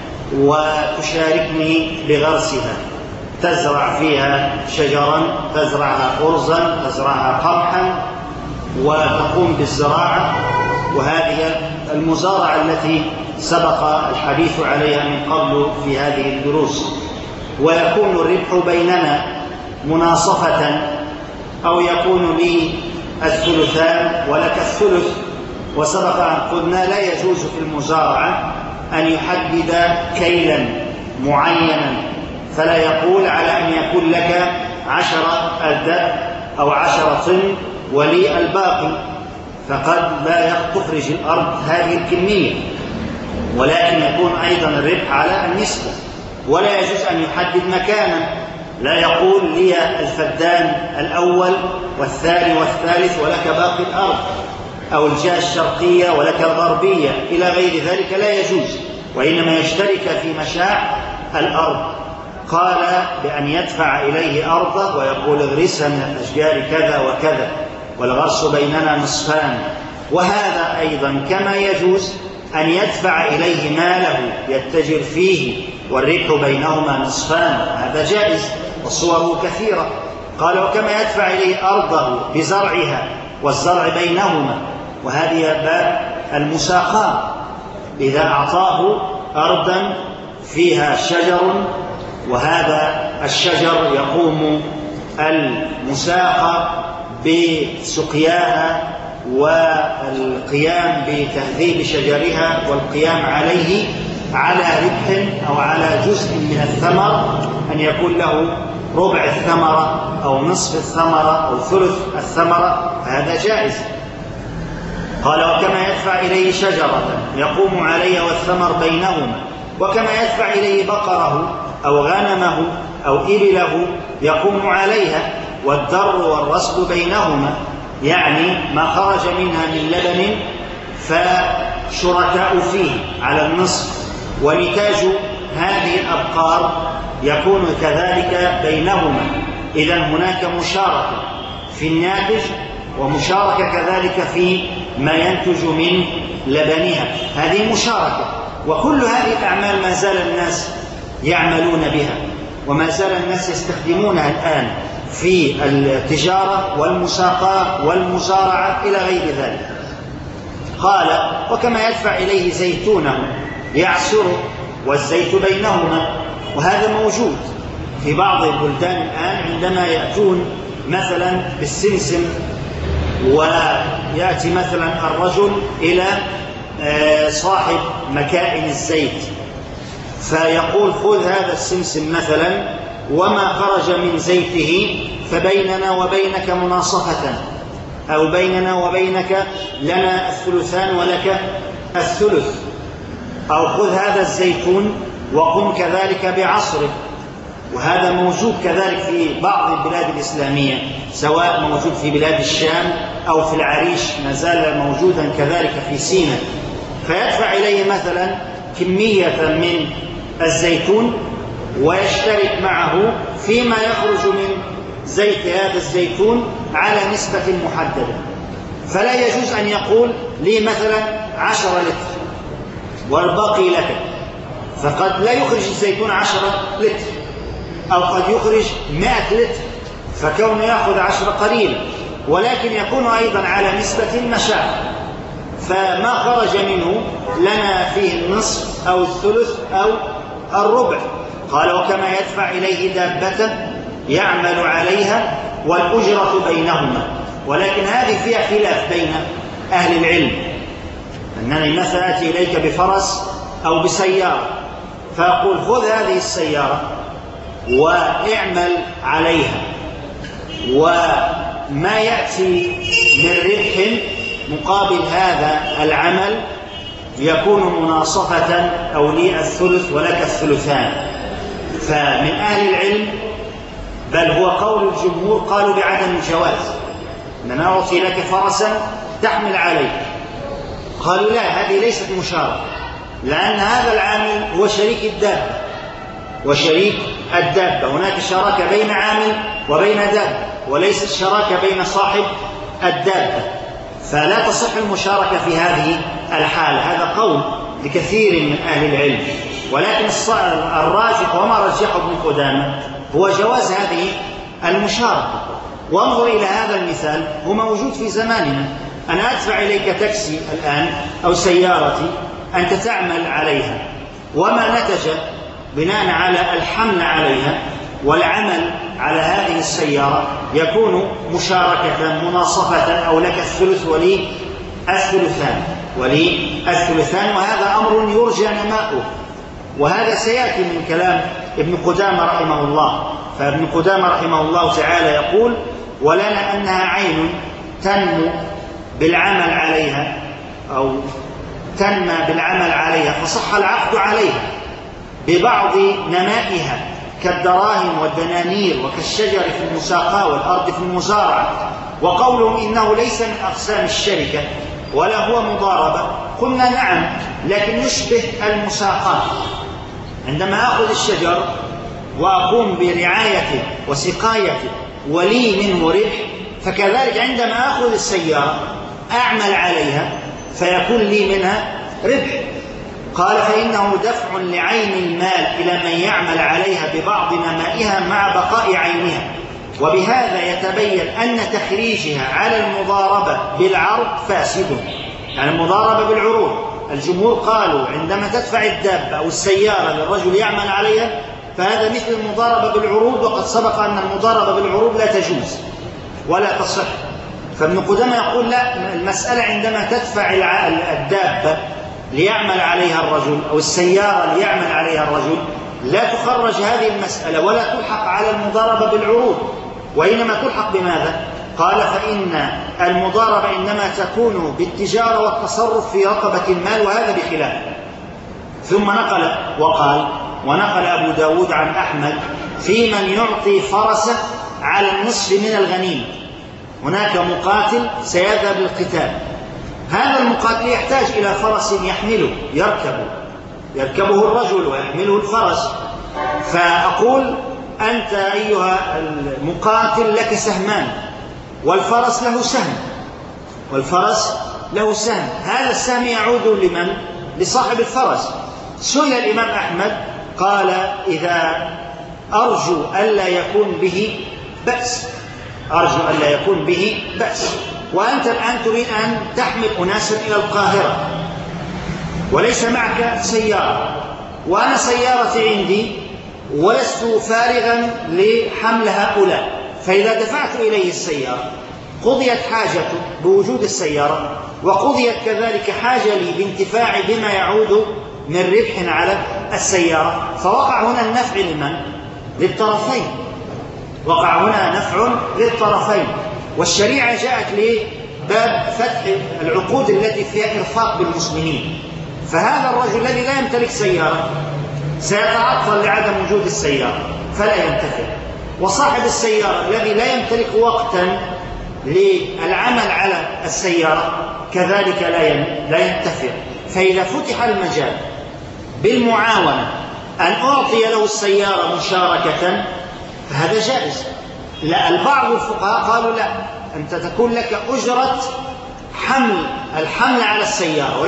وتشاركني بغرسها، تزرع فيها شجرا، تزرعها أرزا، تزرعها قمحا، وتقوم بالزراعة، وهذه المزارعة التي سبق الحديث عليها من قبل في هذه الدروس. ويكون الربح بيننا مناصفة، أو يكون لي الثلثان ولك الثلث. وسبق أن قلنا لا يجوز في المزارعة أن يحدد كيلا معينا، فلا يقول على أن يكون لك 10 أرداء أو 10 طن ولي الباقي، فقد لا تخرج الأرض هذه الكمية. ولكن يكون أيضا الربح على النسبة. ولا يجوز أن يحدد مكانا، لا يقول لي الفدان الأول والثاني والثالث ولك باقي الأرض، أو الجهة الشرقية ولك الغربية إلى غير ذلك، لا يجوز، وإنما يشترك في مشاع الأرض. قال بأن يدفع إليه أرضه ويقول اغرسها من الأشجار كذا وكذا والغرس بيننا نصفان. وهذا أيضا كما يجوز أن يدفع إليه ماله يتجر فيه والربح بينهما نصفان، هذا جائز وصوره كثيرة. قال وكما يدفع إليه أرضه بزرعها والزرع بينهما، وهذه باب المساقاة، إذا أعطاه أرضا فيها شجر وهذا الشجر يقوم المساقة بسقياها والقيام بتهذيب شجرها والقيام عليه على ربح أو على جزء من الثمر، أن يكون له ربع الثمرة أو نصف الثمرة أو ثلث الثمرة، هذا جائز. قال وكما يدفع إليه شجرة يقوم عليها والثمر بينهما، وكما يدفع إليه بقره أو غنمه أو إبله يقوم عليها والدر والرسل بينهما، يعني ما خرج منها من لبن فشركاء فيه على النصف، ونتاج هذه الأبقار يكون كذلك بينهما. إذن هناك مشاركة في الناتج ومشاركة كذلك في ما ينتج من لبنها، هذه مشاركة. وكل هذه الأعمال ما زال الناس يعملون بها وما زال الناس يستخدمونها الآن في التجارة والمساقاة والمزارعة إلى غير ذلك. قال وكما يدفع إليه زيتونه يعصره والزيت بينهما، وهذا موجود في بعض البلدان الآن، عندما يأتون مثلا بالسمسم ويأتي مثلا الرجل إلى صاحب مكائن الزيت فيقول خذ هذا السمسم مثلا وما خرج من زيته فبيننا وبينك مناصفة، أو بيننا وبينك لنا الثلثان ولك الثلث، أو خذ هذا الزيتون وقم كذلك بعصره. وهذا موجود كذلك في بعض البلاد الإسلامية، سواء موجود في بلاد الشام أو في العريش، ما زال موجودا كذلك في سيناء. فيدفع إليه مثلا كمية من الزيتون ويشترك معه فيما يخرج من زيت هذا الزيتون على نسبة محددة. فلا يجوز أن يقول لي مثلا 10 لتر والباقي لك، فقد لا يخرج الزيتون 10 لتر، أو قد يخرج 100 لتر، فكونه يأخذ 10 قليل، ولكن يكون أيضا على نسبة مشاع، فما خرج منه لنا فيه النصف أو الثلث أو الربع. قال وكما يدفع إليه دابة يعمل عليها والأجرة بينهما. ولكن هذه فيها خلاف بين أهل العلم، أنني مثلا أتي إليك بفرس أو بسيارة فأقول خذ هذه السيارة واعمل عليها، وما يأتي من ربح مقابل هذا العمل يكون مناصفة، أو لي الثلث ولك الثلثان. فمن أهل العلم بل هو قول الجمهور قالوا بعدم الجواز، من أعطي لك فرسا تحمل عليه، قالوا لا، هذه ليست مشاركة، لأن هذا العامل هو شريك الدابة وشريك الدابة، هناك شراكة بين عامل وبين دابة، وليست شراكة بين صاحب الدابة، فلا تصح المشاركة في هذه الحالة. هذا قول لكثير من أهل العلم، ولكن الراجح وما رجحه ابن قدامة هو جواز هذه المشاركة. وانظر إلى هذا المثال، هو موجود في زماننا. أنا أدفع إليك تاكسي الآن أو سيارتي أنت تعمل عليها، وما نتج بناء على الحمل عليها والعمل على هذه السيارة يكون مشاركة مناصفة، أو لك الثلث ولي الثلثان، وهذا أمر يرجى نماؤه، وهذا سيأتي من كلام ابن قدامة رحمه الله. فابن قدامة رحمه الله تعالى يقول ولنا أنها عين تنمو بالعمل عليها، أو تنمى بالعمل عليها فصح العقد عليها ببعض نمائها كالدراهم والدنانير وكالشجر في المساقاة والأرض في المزارعة، وقولهم إنه ليس من أقسام الشركة ولا هو مضاربة، قلنا نعم، لكن يشبه المساقاة. عندما أخذ الشجر وأقوم برعايته وسقايته ولي منه ربح، فكذلك عندما أخذ السيارة أعمل عليها فيكون لي منها ربح. قال فإنه دفع لعين المال إلى من يعمل عليها ببعض نمائها مع بقاء عينها، وبهذا يتبين أن تخريجها على المضاربة بالعرض فاسد. يعني المضاربة بالعروض، الجمهور قالوا عندما تدفع الدابة أو السيارة للرجل يعمل عليها فهذا مثل المضاربة بالعروض، وقد سبق أن المضاربة بالعروض لا تجوز ولا تصح. فابن قدامة يقول لا، المسألة عندما تدفع الدابة ليعمل عليها الرجل أو السيارة ليعمل عليها الرجل لا تخرج هذه المسألة ولا تلحق على المضاربة بالعروض، وإنما تلحق بماذا؟ قال فإن المضاربة إنما تكون بالتجارة والتصرف في رقبة المال، وهذا بخلاف. ثم نقل وقال ونقل أبو داود عن أحمد في من يعطي فرسه على النصف من الغنيمة. هناك مقاتل سيذهب للقتال، هذا المقاتل يحتاج إلى فرس يحمله يركبه الرجل ويحمله الفرس، فأقول أنت أيها المقاتل لك سهمان والفرس له سهم، هذا السهم يعود لمن؟ لصاحب الفرس. سئل الإمام أحمد قال إذا أرجو ألا يكون به بأس، وأنت الآن تريد أن تحمل أناسا إلى القاهرة وليس معك سيارة، وأنا سيارتي عندي ولست فارغا لحمل هؤلاء، فإذا دفعت إليه السيارة قضيت حاجته بوجود السيارة، وقضيت كذلك حاجة لي بانتفاع بما يعود من ربح على السيارة، فوقع هنا النفع لمن؟ للطرفين، والشريعة جاءت لباب فتح العقود التي فيها إرفاق بالمسلمين. فهذا الرجل الذي لا يمتلك سيارة سيتعطل لعدم وجود السيارة فلا ينتفع، وصاحب السيارة الذي لا يمتلك وقتا للعمل على السيارة كذلك لا ينتفع. فإذا فتح المجال بالمعاونة أن أعطي له السيارة مشاركة فهذا جائز. لا، البعض الفقهاء قالوا لا، أنت تكون لك أجرة الحمل على السيارة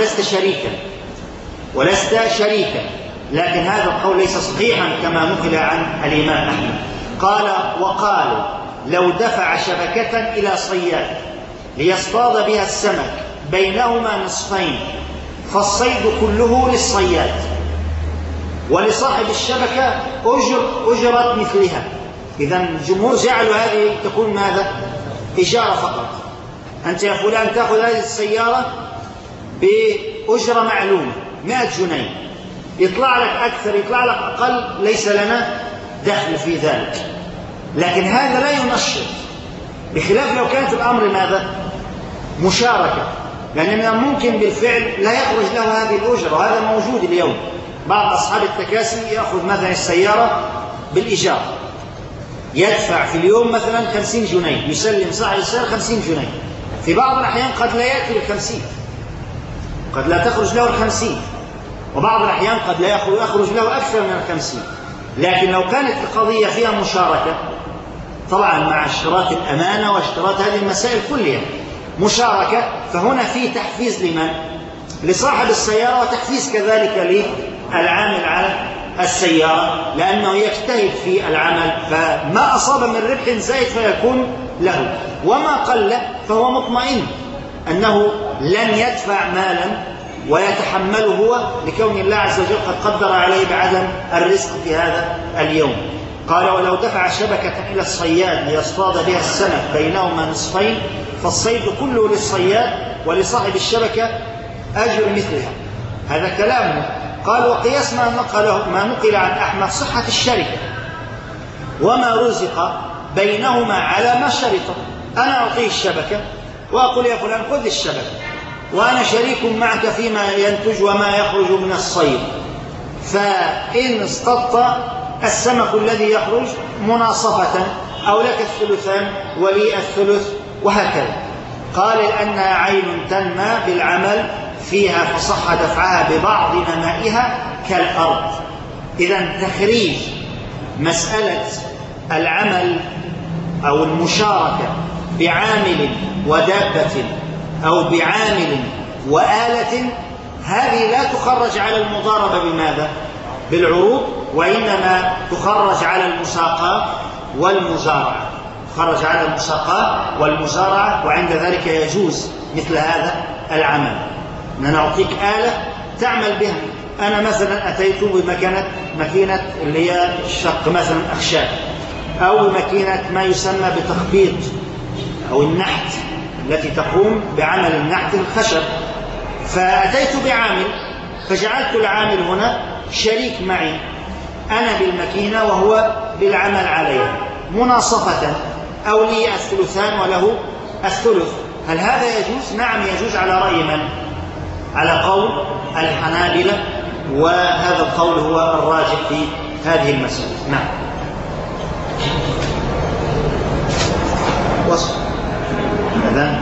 ولست شريكا، لكن هذا القول ليس صحيحا كما نقل عن الإمام أحمد. قال وقالوا لو دفع شبكة إلى صياد ليصطاد بها السمك بينهما نصفين فالصيد كله للصياد ولصاحب الشبكة أجرة مثلها. إذا الجمهور جعلوا هذه تكون ماذا؟ إجارة فقط. أنت يا فلان تأخذ هذه السيارة بأجرة معلومة 100 جنيه، يطلع لك أكثر يطلع لك أقل ليس لنا دخل في ذلك، لكن هذا لا ينشط، بخلاف لو كانت الأمر ماذا؟ مشاركة، لأن من الممكن بالفعل لا يخرج له هذه الأجرة، وهذا موجود اليوم. بعض أصحاب التكاسي يأخذ مثلا السيارة بالإيجار، يدفع في اليوم مثلا 50 جنيه، يسلم صاحب السيارة 50 جنيه. في بعض الأحيان قد لا يأتي ال50، قد لا تخرج له ال50، وبعض الأحيان قد لا يخرج له أكثر من ال50. لكن لو كانت القضية فيها مشاركة، طبعا مع اشتراط الأمانة واشتراط هذه المسائل كلها مشاركة، فهنا في تحفيز لمن؟ لصاحب السيارة، وتحفيز كذلك للعامل على السيارة، لأنه يجتهد في العمل، فما أصاب من ربح زائد فيكون له، وما قل فهو مطمئن أنه لن يدفع مالا ويتحمله هو، لكون الله عز وجل قد قدر عليه بعدم الرزق في هذا اليوم. قال ولو دفع شبكة إلى الصياد ليصطاد بها السمك بينهما نصفين فالصيد كله للصياد ولصاحب الشبكة أجر مثلها. هذا كلامه. قال وقياس ما نقل عن أحمد صحة الشركة وما رزق بينهما على ما شرط. أنا أعطيه الشبكة وأقول يا فلان خذ الشبكة، وأنا شريك معك فيما ينتج وما يخرج من الصيد، فإن اصطدت السمك الذي يخرج مناصفة أو لك الثلثان ولي الثلث وهكذا. قال لأنها عين تنمى بالعمل فيها فصح دفعها ببعض نمائها كالأرض. إذن تخريج مسألة العمل أو المشاركة بعامل ودابة أو بعامل وآلة، هذه لا تخرج على المضاربة بماذا؟ بالعروض، وإنما تخرج على المساقات والمزارعة، تخرج على المساقات والمزارعة، وعند ذلك يجوز مثل هذا العمل. أنا أعطيك آلة تعمل بها. أنا مثلا أتيت بماكينة اللي هي الشق مثلا أخشاب، أو ماكينة ما يسمى بتخبيط أو النحت التي تقوم بعمل النحت الخشب، فأتيت بعامل فجعلت العامل هنا شريك معي، أنا بالماكينة وهو بالعمل عليها مناصفة، أو لي الثلثان وله الثلث. هل هذا يجوز؟ نعم يجوز، على رأي من؟ على قول الحنابلة، وهذا القول هو الراجح في هذه المسألة. نعم. وصف هذا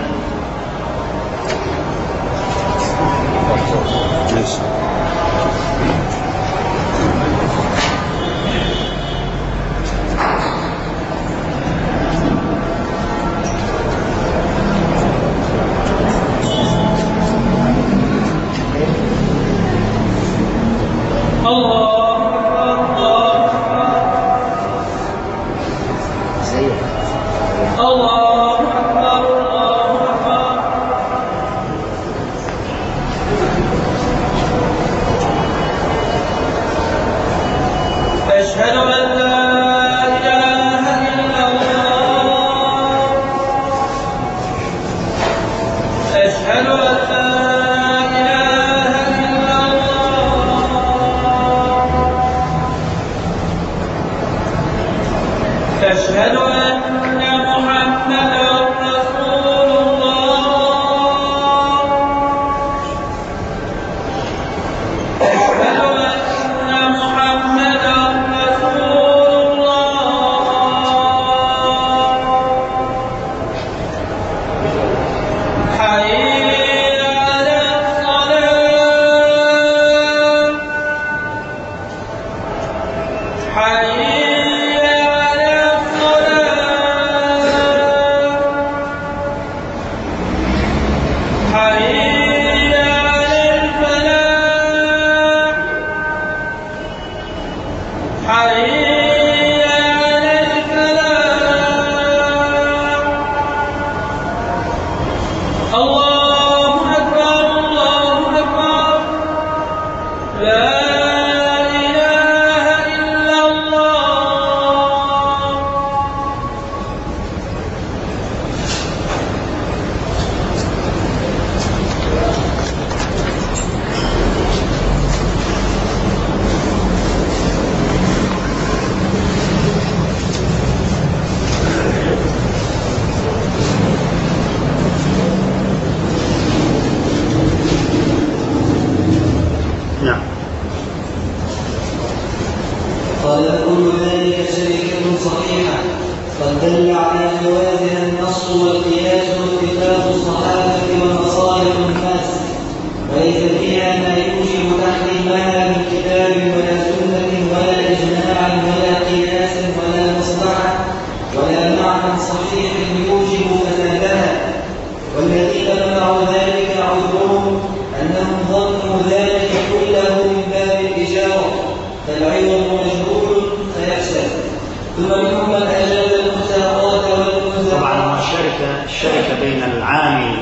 الشركة بين العامل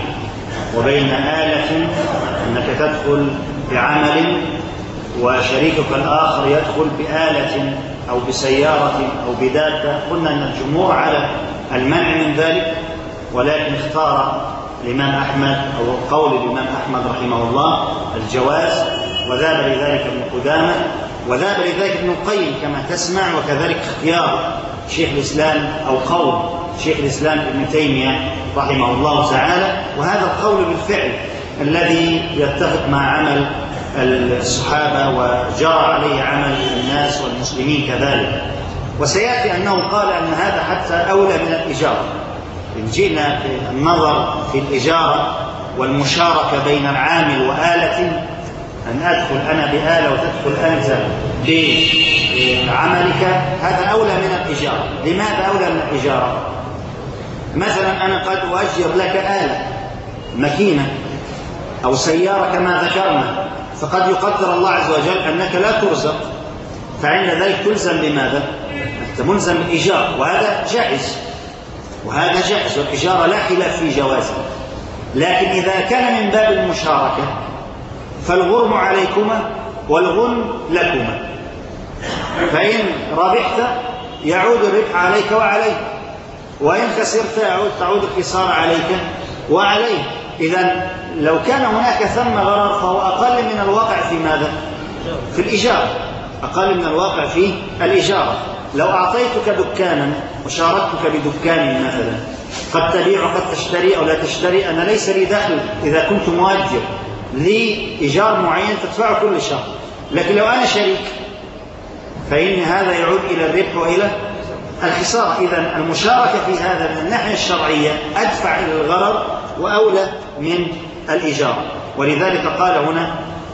وبين آلة، أنك تدخل بعمل وشريكك الآخر يدخل بآلة أو بسيارة أو بدابة. قلنا أن الجمهور على المنع من ذلك، ولكن اختار الإمام أحمد أو قول الإمام أحمد رحمه الله الجواز، وذهب لذلك ابن قدامة، وذهب لذلك ابن القيم كما تسمع، وكذلك اختيار شيخ الإسلام أو قول شيخ الإسلام ابن تيمية رحمه الله تعالى. وهذا القول بالفعل الذي يتفق مع عمل الصحابة وجرى عليه عمل الناس والمسلمين كذلك. وسيأتي أنه قال أن هذا حتى أولى من الإجارة. إن جئنا في النظر في الإجارة والمشاركة بين العامل وآلة، أن أدخل أنا بآلة وتدخل أنت بعملك، هذا أولى من الإجارة. لماذا أولى من الإجارة؟ مثلا أنا قد أؤجر لك آلة ماكينة أو سيارة كما ذكرنا، فقد يقدر الله عز وجل أنك لا ترزق، فعند ذلك تلزم بماذا؟ أنت ملزم بالإيجار، وهذا جائز والإجارة لا خلاف في جوازه. لكن إذا كان من باب المشاركة فالغرم عليكما والغنم لكما، فإن ربحت يعود الربح عليك وعليه، وإن خسرت تعود الخسارة عليك وعليه. إذن لو كان هناك ثم غرر فهو أقل من الواقع في ماذا؟ في الإجارة، أقل من الواقع في الإجارة. لو أعطيتك دكانا وشاركتك بدكان مثلا، قد تبيع وقد تشتري أو لا تشتري، أنا ليس لي دخل إذا كنت مؤجر لي إيجار معين تدفعه كل شهر. لكن لو أنا شريك فإن هذا يعود إلى الربح وإلى الخسارة. إذن المشاركة في هذا من الناحية الشرعية أدفع إلى الغرر وأولى من الإيجار. ولذلك قال هنا،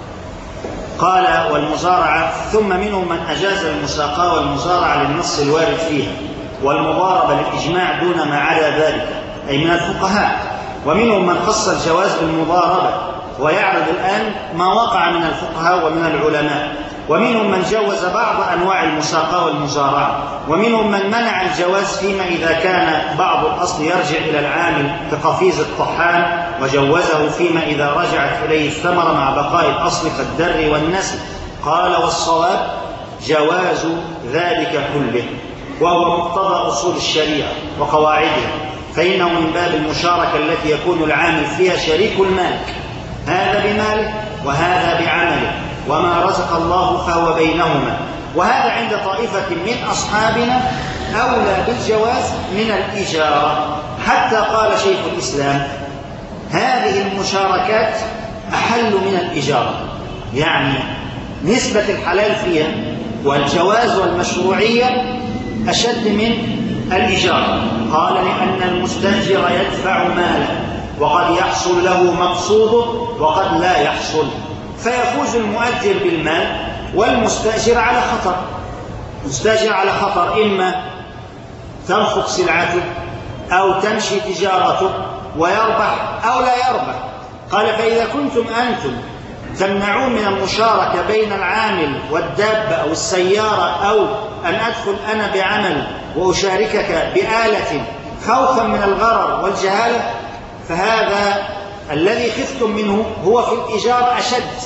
قال والمزارعة، ثم منهم من أجاز المساقاة والمزارعة للنص الوارد فيها، والمضاربة للإجماع دون ما عدا ذلك، أي من الفقهاء. ومنهم من خص الجواز بالمضاربة، ويعرض الآن ما وقع من الفقهاء ومن العلماء. ومنهم من جوز بعض أنواع المساقاة والمزارعة، ومنهم من منع الجواز فيما إذا كان بعض الأصل يرجع إلى العامل كقفيز الطحان، وجوزه فيما إذا رجعت إليه الثمرة مع بقاء الأصل كالدر والنسل. قال والصواب جواز ذلك كله، وهو مقتضى أصول الشريعة وقواعدها، فإنه من باب المشاركة التي يكون العامل فيها شريك المالك، هذا بماله وهذا بعمله، وما رزق الله فهو بينهما. وهذا عند طائفة من أصحابنا أولى بالجواز من الإجارة، حتى قال شيخ الإسلام هذه المشاركات أحل من الإجارة، يعني نسبة الحلال فيها والجواز والمشروعية أشد من الإجارة. قال لأن المستأجر يدفع ماله، وقد يحصل له مقصوده وقد لا يحصل، فيفوز المؤجر بالمال والمستأجر على خطر. المستأجر على خطر، إما تنفق سلعته أو تمشي تجارته ويربح أو لا يربح. قال فإذا كنتم أنتم تمنعون من المشاركة بين العامل والدابة أو السيارة، أو أن أدخل أنا بعمل وأشاركك بآلة خوفا من الغرر والجهالة، فهذا الذي خفتم منه هو في الإجارة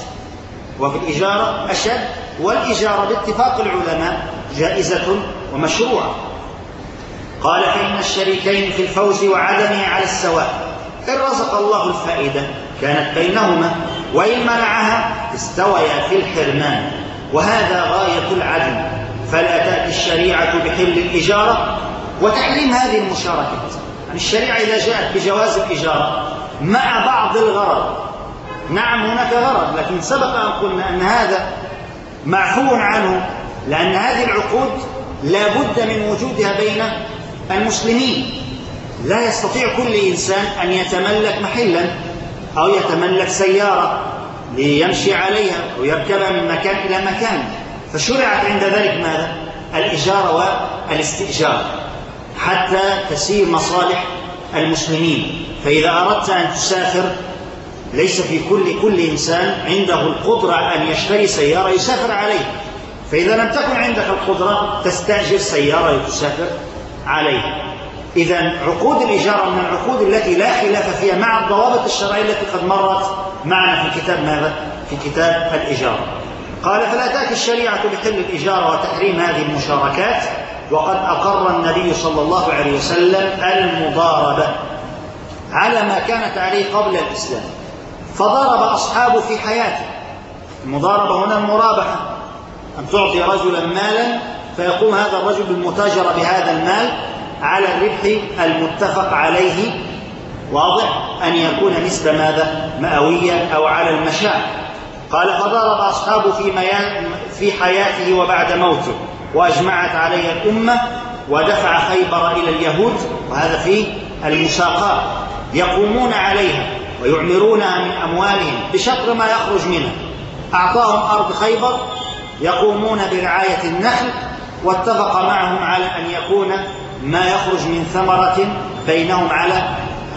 أشد، والإجارة باتفاق العلماء جائزة ومشروعة. قال فإن الشريكين في الفوز وعدمه على السواء، إن رزق الله الفائدة كانت بينهما، وإن منعها استويا في الحرمان، وهذا غاية العدل. فلا تأتي الشريعة بحل الإجارة وتحريم هذه المشاركات. يعني الشريعة إذا جاءت بجواز الإجارة مع بعض الغرض، نعم هناك غرض، لكن سبق أن قلنا أن هذا معفو عنه، لأن هذه العقود لا بد من وجودها بين المسلمين. لا يستطيع كل إنسان أن يتملك محلا أو يتملك سيارة ليمشي عليها أو يركبها من مكان إلى مكان، فشرعت عند ذلك ماذا؟ الإجارة والاستئجار حتى تسير مصالح المسلمين. فإذا أردت أن تسافر، ليس في كل إنسان عنده القدرة أن يشتري سيارة يسافر عليها، فإذا لم تكن عندك القدرة تستأجر سيارة لتسافر عليها. إذن عقود الإجارة من العقود التي لا خلاف فيها مع الضوابط الشرعية التي قد مرت معنا في كتاب ماذا؟ في كتاب الإجارة. قال فلا تأتي الشريعة بحل الإجارة وتحريم هذه المشاركات، وقد أقر النبي صلى الله عليه وسلم المضاربة على ما كانت عليه قبل الإسلام، فضرب أصحابه في حياته. المضاربة هنا المرابحة، أن تعطي رجلا مالا فيقوم هذا الرجل بالمتاجرة بهذا المال على الربح المتفق عليه واضح؟ أن يكون مثل ماذا؟ مئوية أو على المشاع. قال فضرب أصحابه في حياته وبعد موته، وأجمعت عليه الأمة، ودفع خيبر إلى اليهود، وهذا في المساقات، يقومون عليها ويعمرونها من أموالهم بشطر ما يخرج منها. أعطاهم أرض خيبر يقومون برعاية النخل، واتفق معهم على أن يكون ما يخرج من ثمرة بينهم على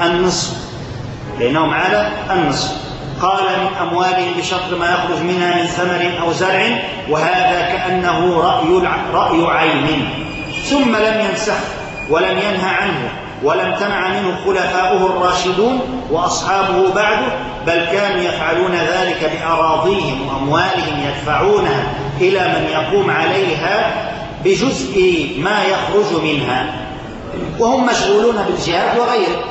النصف. قال من أموالهم بشطر ما يخرج منها من ثمر أو زرع، وهذا كأنه رأي عين، ثم لم ينسخ ولم ينهى عنه، ولم تمنع منه خلفاؤه الراشدون وأصحابه بعده، بل كانوا يفعلون ذلك بأراضيهم وأموالهم، يدفعونها إلى من يقوم عليها بجزء ما يخرج منها، وهم مشغولون بالجهاد وغيره.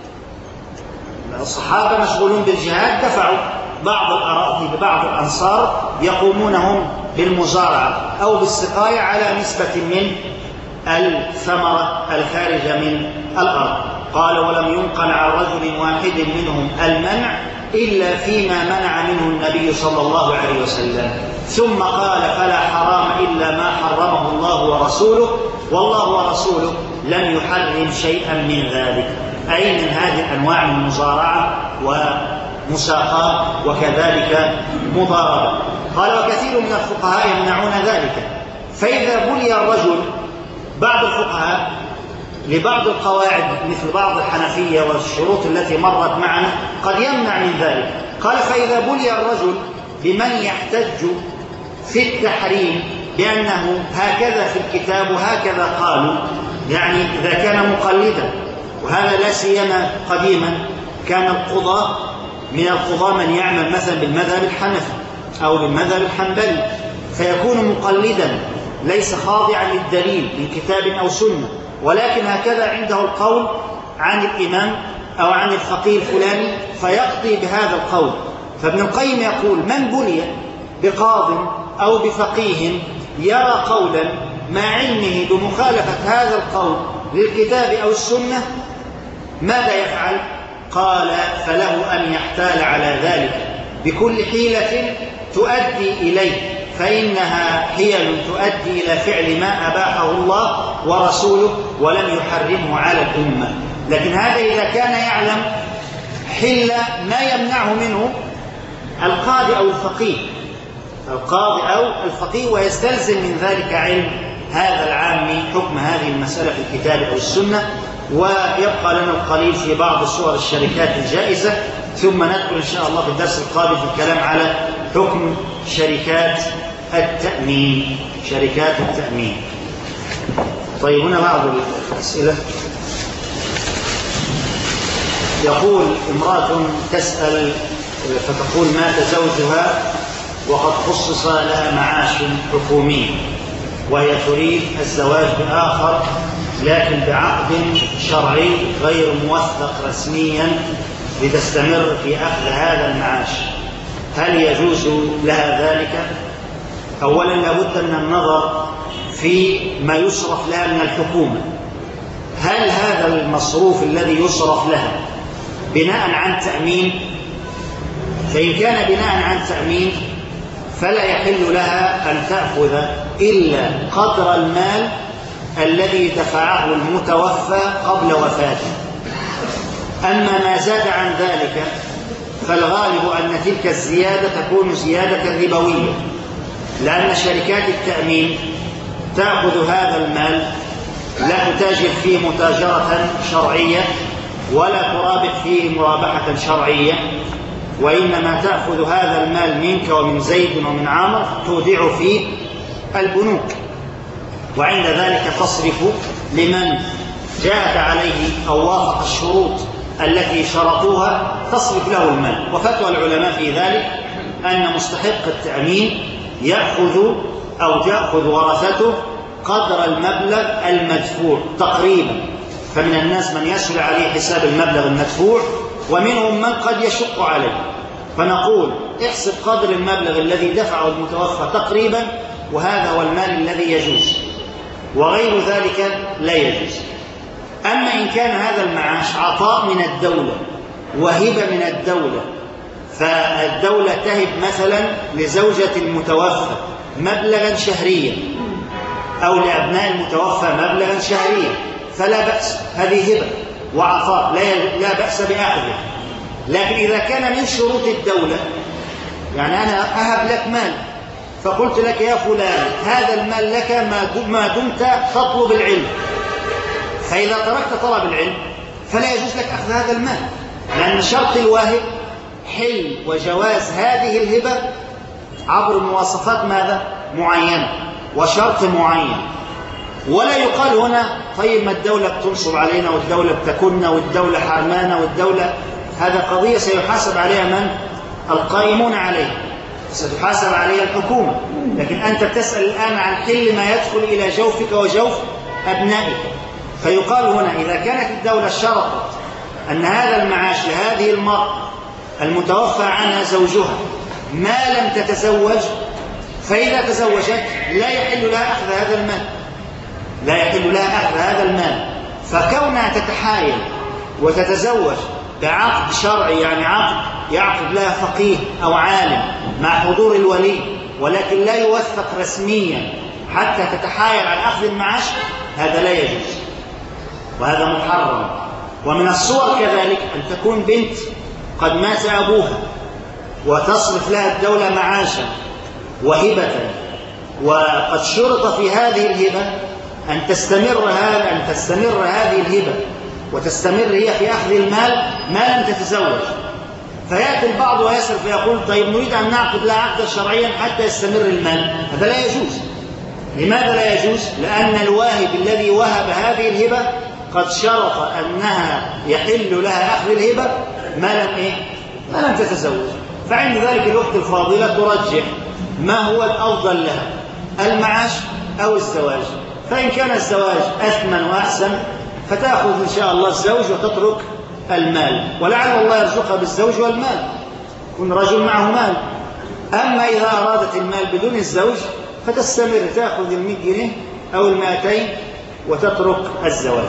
الصحابة مشغولون بالجهاد، دفعوا بعض الأراضي ببعض الأنصار يقومون هم بالمزارعة أو بالسقاية على نسبة من الثمرة الخارجة من الأرض. قال ولم ينقل عن رجل واحد منهم المنع إلا فيما منع منه النبي صلى الله عليه وسلم. ثم قال فلا حرام إلا ما حرمه الله ورسوله، والله ورسوله لم يحرم شيئا من ذلك، أي من هذه الأنواع من المزارعة ومساقات وكذلك مضاربة. قال وكثير من الفقهاء يمنعون ذلك. فإذا بلي الرجل، بعض الفقهاء لبعض القواعد مثل بعض الحنفية والشروط التي مرت معنا قد يمنع من ذلك. قال فإذا بلي الرجل بمن يحتج في التحريم بأنه هكذا في الكتاب وهكذا قالوا، يعني إذا كان مقلدا، وهذا لا سيما قديما كان القضاة من القضاة من يعمل مثلا بالمذهب الحنفي أو بالمذهب الحنبلي، فيكون مقلدا ليس خاضعا للدليل من كتاب أو سنة، ولكن هكذا عنده القول عن الإمام أو عن الفقيه الفلاني فيقضي بهذا القول. فابن القيم يقول من بلي بقاض أو بفقيه يرى قولا مع علمه بمخالفة هذا القول للكتاب أو السنة، ماذا يفعل؟ قال فله أن يحتال على ذلك بكل حيلة تؤدي إليه، فإنها حيل تؤدي إلى فعل ما أباحه الله ورسوله ولم يحرمه على الأمة. لكن هذا إذا كان يعلم حل ما يمنعه منه القاضي أو الفقيه، ويستلزم من ذلك علم هذا العام حكم هذه المسألة في الكتاب أو السنة. ويبقى لنا القليل في بعض صور الشركات الجائزة، ثم ندخل إن شاء الله في الدرس القادم في الكلام على حكم شركات التأمين. طيب هنا بعض الأسئلة. يقول امرأة تسأل فتقول مات زوجها وقد خصص لها معاش حكومي، وهي تريد الزواج بآخر لكن بعقد شرعي غير موثق رسميا لتستمر في أخذ هذا المعاش، هل يجوز لها ذلك؟ أولا لابد من النظر في ما يصرف لها من الحكومة. هل هذا المصروف الذي يصرف لها بناء عن تأمين؟ فإن كان بناء عن تأمين فلا يحل لها أن تأخذ إلا قدر المال الذي دفعه المتوفى قبل وفاته. أما ما زاد عن ذلك فالغالب أن تلك الزيادة تكون زيادة ربوية، لأن شركات التأمين تأخذ هذا المال، لا تتاجر فيه متاجرة شرعية ولا ترابح فيه مرابحة شرعية، وإنما تأخذ هذا المال منك ومن زيد ومن عامر تودع في البنوك، وعند ذلك تصرف لمن جاءت عليه أو وافق الشروط التي شرطوها، تصرف له المال. وفتوى العلماء في ذلك أن مستحق التأمين يأخذ ورثته قدر المبلغ المدفوع تقريبا. فمن الناس من يسهل عليه حساب المبلغ المدفوع، ومنهم من قد يشق عليه، فنقول احسب قدر المبلغ الذي دفعه المتوفى تقريبا، وهذا هو المال الذي يجوز، وغير ذلك لا يجوز. أما إن كان هذا المعاش عطاء من الدولة وهبة من الدولة، فالدولة تهب مثلا لزوجة المتوفى مبلغا شهريا أو لأبناء المتوفى مبلغا شهريا فلا بأس، هذه هبة وعطاء لا بأس بأخذه. لكن إذا كان من شروط الدولة، يعني أنا أهب لك مال فقلت لك يا فلان هذا المال لك ما دمت تطلب العلم، فإذا تركت طلب العلم فلا يجوز لك أخذ هذا المال، لأن شرط الواهب حل وجواز هذه الهبة عبر مواصفات ماذا؟ معينة وشرط معين. ولا يقال هنا طيب ما الدولة بتنصب علينا والدولة بتكلنا والدولة حرمانا والدولة، هذا قضية سيحاسب عليها من؟ القائمون عليها، ستحاسب عليها الحكومة. لكن أنت تسأل الآن عن حل ما يدخل إلى جوفك وجوف أبنائك. فيقال هنا إذا كانت الدولة شرطت أن هذا المعاش لهذه المرأة المتوفى عنها زوجها ما لم تتزوج، فإذا تزوجت لا يحل لها أخذ هذا المال، لا يحل لها أخذ هذا المال. فكونها تتحايل وتتزوج بعقد شرعي، يعني عقد يعقد لها فقيه أو عالم مع حضور الولي، ولكن لا يوثق رسميا حتى تتحايل على أخذ المعاش، هذا لا يجوز وهذا محرم. ومن الصور كذلك أن تكون بنت قد مات أبوها وتصرف لها الدولة معاشا وهبة، وقد شرط في هذه الهبة أن تستمر هذه الهبة وتستمر هي في أخذ المال ما لم تتزوج. فيأتي البعض ويسأل فيقول طيب نريد أن نعقد لها عقدا شرعيا حتى يستمر المال، هذا لا يجوز. لماذا لا يجوز؟ لأن الواهب الذي وهب هذه الهبة قد شرط أنها يحل لها أخذ الهبة ما لم تتزوج. فعند ذلك الوقت الفاضلة ترجح ما هو الأفضل لها، المعاش أو الزواج. فإن كان الزواج أثمن وأحسن فتأخذ إن شاء الله الزوج وتترك المال، ولعل الله يرزقها بالزوج والمال، يكون رجل معه مال. أما إذا أرادت المال بدون الزوج فتستمر تأخذ 100 جنيه أو 200 وتترك الزواج.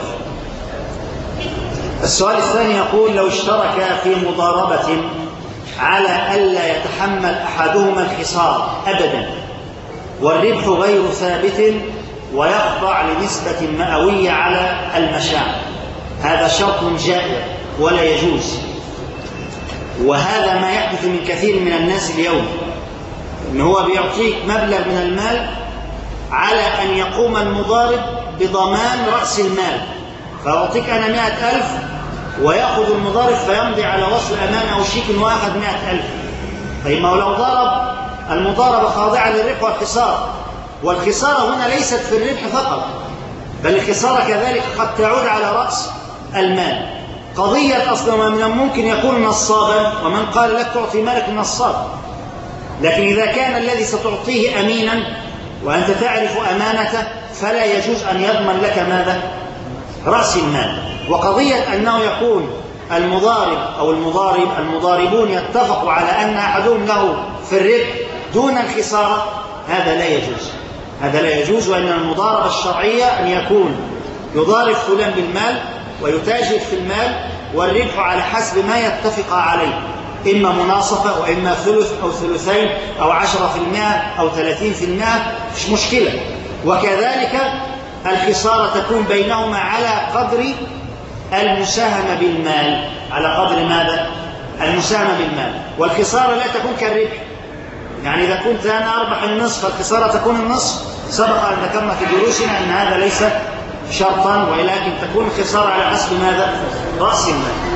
السؤال الثاني يقول لو اشترك في مضاربة على ألا يتحمل أحدهما الخسارة أبدا والربح غير ثابت ويخضع لنسبة مئوية على المشاع، هذا شرط جائر ولا يجوز. وهذا ما يحدث من كثير من الناس اليوم، إن هو بيعطيك مبلغ من المال على أن يقوم المضارب بضمان رأس المال، فأعطيك أنا 100,000 ويأخذ المضارب فيمضي على وصل أمانة أو شيك واحد 100,000. طيب ما لو ضرب المضاربة خاضعة للربح والخسارة، والخسارة هنا ليست في الربح فقط، بل الخسارة كذلك قد تعود على رأس المال. قضية أصلا من الممكن يكون نصابا، ومن قال لك تعطي مالك نصاب، لكن إذا كان الذي ستعطيه أمينا وأنت تعرف أمانته فلا يجوز أن يضمن لك ماذا؟ رأس المال. وقضية أنه يكون المضارب أو المضاربون يتفقوا على أن أحدهم له في الربح دون الخسارة، هذا لا يجوز، هذا لا يجوز. وأن المضاربة الشرعية أن يكون يضارب فلان بالمال ويتاجر في المال والربح على حسب ما يتفق عليه، إما مناصفة وإما ثلث أو ثلثين أو 10% أو 30%، مش مشكلة. وكذلك الخسارة تكون بينهما على قدر المساهمة بالمال، على قدر ماذا؟ المساهمة بالمال. والخسارة لا تكون كالربح، يعني إذا كنت أنا أربح النصف فالخسارة تكون النصف. سبق أن ذكرنا في دروسنا أن هذا ليس شرطا، ولكن تكون الخسارة على حسب ماذا؟ رأس المال.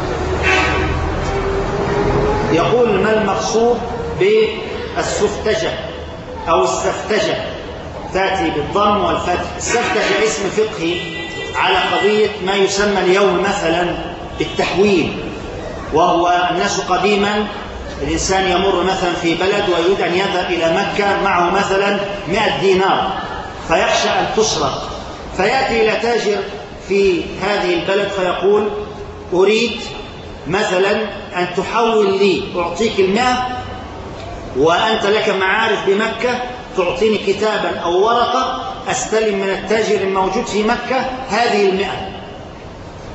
يقول ما المقصود بالسفتجة أو السفتجة؟ تأتي بالضم والفتح. السفتجة اسم فقهي على قضية ما يسمى اليوم مثلا بالتحويل، وهو الناس قديما الإنسان يمر مثلا في بلد ويريد أن يذهب إلى مكة معه مثلا 100 دينار فيخشى أن تسرق، فيأتي إلى تاجر في هذه البلد فيقول أريد مثلا أن تحول لي، أعطيك 100 وأنت لك معارف بمكة، تعطيني كتابا أو ورقة أستلم من التاجر الموجود في مكة هذه 100،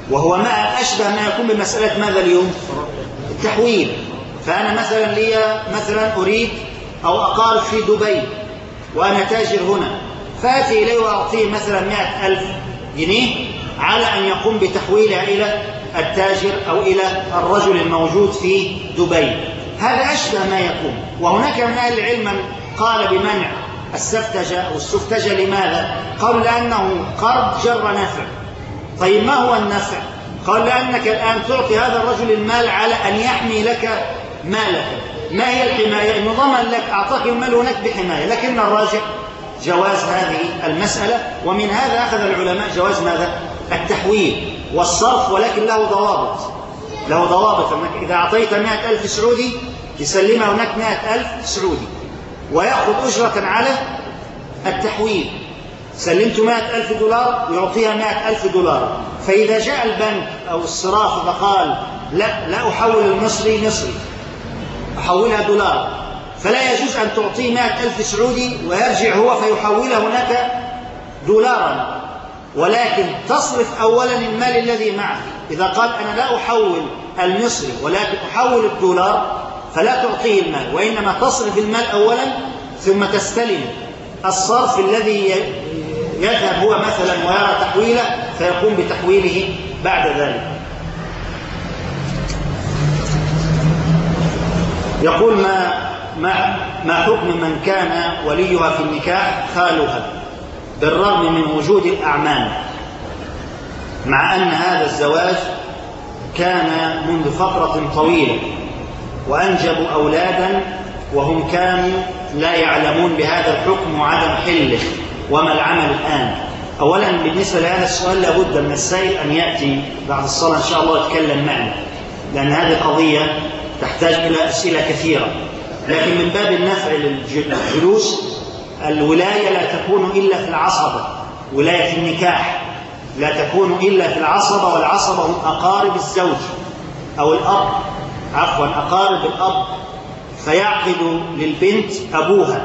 وهو ما أشبه ما يكون بمسألة ماذا اليوم؟ التحويل. فأنا مثلا لي مثلا أريد أو أقارب في دبي وأنا تاجر هنا، فأتي إليه وأعطيه مثلا 100,000 جنيه على أن يقوم بتحويلها إلى التاجر أو إلى الرجل الموجود في دبي. هذا أشبه ما يكون. وهناك من أهل العلم من قال بمنع السفتجة أو السفتجة. لماذا؟ قالوا لأنه قرض جر نفع. طيب ما هو النفع؟ قال لأنك الآن تعطي هذا الرجل المال على أن يحمي لك مالك. ما هي الحماية؟ إنه ضمن لك، أعطاك المال هناك بحماية. لكن الراجح جواز هذه المسألة، ومن هذا أخذ العلماء جواز ماذا؟ التحويل والصرف، ولكن له ضوابط. له ضوابط، أنك إذا أعطيت 100,000 سعودي يسلمها هناك 100,000 سعودي ويأخذ أجرة على التحويل. سلمت 100,000 دولار ويعطيها 100,000 دولار. فإذا جاء البنك أو الصراف فقال لا أحول المصري مصري، أحولها دولار، فلا يجوز أن تعطيه 100,000 سعودي ويرجع هو فيحولها هناك دولارا، ولكن تصرف أولا المال الذي معه. إذا قال أنا لا أحول المصري ولكن أحول الدولار فلا تعطيه المال، وإنما تصرف المال أولا ثم تستلم الصرف الذي يذهب هو مثلا ويرى تحويله فيقوم بتحويله بعد ذلك. يقول ما حكم من كان وليها في النكاح خالها بالرغم من وجود الأعمام، مع أن هذا الزواج كان منذ فترة طويلة وأنجبوا أولادا وهم كانوا لا يعلمون بهذا الحكم وعدم حله، وما العمل الآن؟ أولا بالنسبة لهذا السؤال لابد من السائل أن يأتي بعد الصلاة إن شاء الله يتكلم معنا، لأن هذه قضية تحتاج إلى أسئلة كثيرة. لكن من باب النفع للجلوس، الولاية لا تكون إلا في العصبة. ولاية النكاح لا تكون إلا في العصبة، والعصبة هم أقارب الزوج أو الأب، عفوا أقارب الأب، فيعقد للبنت أبوها،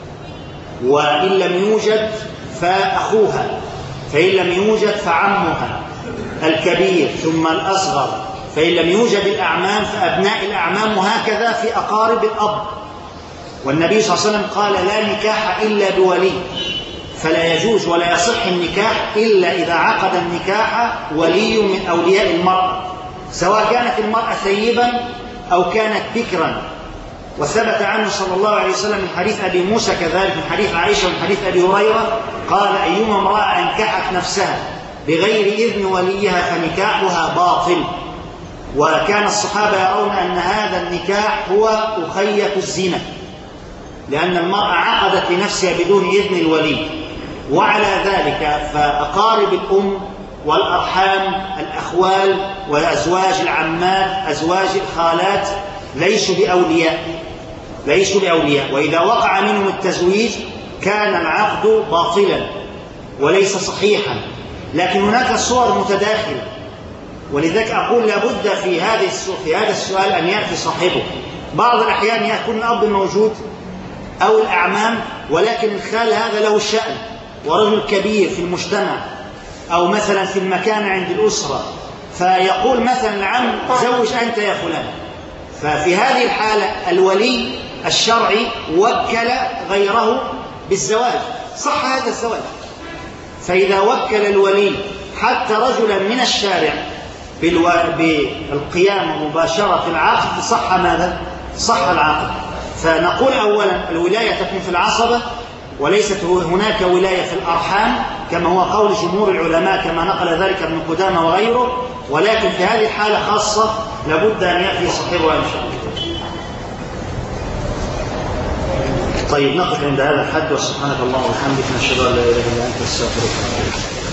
وإن لم يوجد فأخوها، فإن لم يوجد فعمها الكبير ثم الأصغر، فإن لم يوجد الأعمام فأبناء الأعمام، وهكذا في أقارب الأب. والنبي صلى الله عليه وسلم قال لا نكاح إلا بولي، فلا يجوز ولا يصح النكاح إلا إذا عقد النكاح ولي من أولياء المرأة، سواء كانت المرأة ثيبا أو كانت بكرا. وثبت عنه صلى الله عليه وسلم من حديث أبي موسى كذلك، من حديث عائشة، من حديث أبي هريرة قال أيما امرأة أنكحت نفسها بغير إذن وليها فنكاحها باطل. وكان الصحابة يرون أن هذا النكاح هو أخية الزنا، لأن المرأة عقدت لنفسها بدون إذن الولي. وعلى ذلك فأقارب الأم والأرحام، الأخوال والأزواج العمات، أزواج الخالات، ليسوا بأولياء، وإذا وقع منهم التزويج كان العقد باطلا وليس صحيحا. لكن هناك صور متداخلة، ولذلك أقول لابد في هذا السؤال أن يأتي صاحبه. بعض الأحيان يكون الأب موجود أو الأعمام، ولكن الخال هذا له شأن ورجل كبير في المجتمع، أو مثلا في المكان عند الأسرة، فيقول مثلا العم زوج أنت يا فلان. ففي هذه الحالة الولي الشرعي وكل غيره بالزواج، صح هذا الزواج. فإذا وكل الولي حتى رجلا من الشارع بالقيام مباشرة في العقد صح ماذا؟ صح العقد. فنقول أولا الولاية تكون في العصبة، وليست هناك ولاية في الأرحام كما هو قول جمهور العلماء كما نقل ذلك ابن قدامة وغيره، ولكن في هذه الحالة خاصة لابد أن يأتي صاحبها إن شاء الله. طيب نقف عند هذا الحد، وسبحانك اللهم وبحمدك نشهد أن لا إله إلا أنت نستغفرك.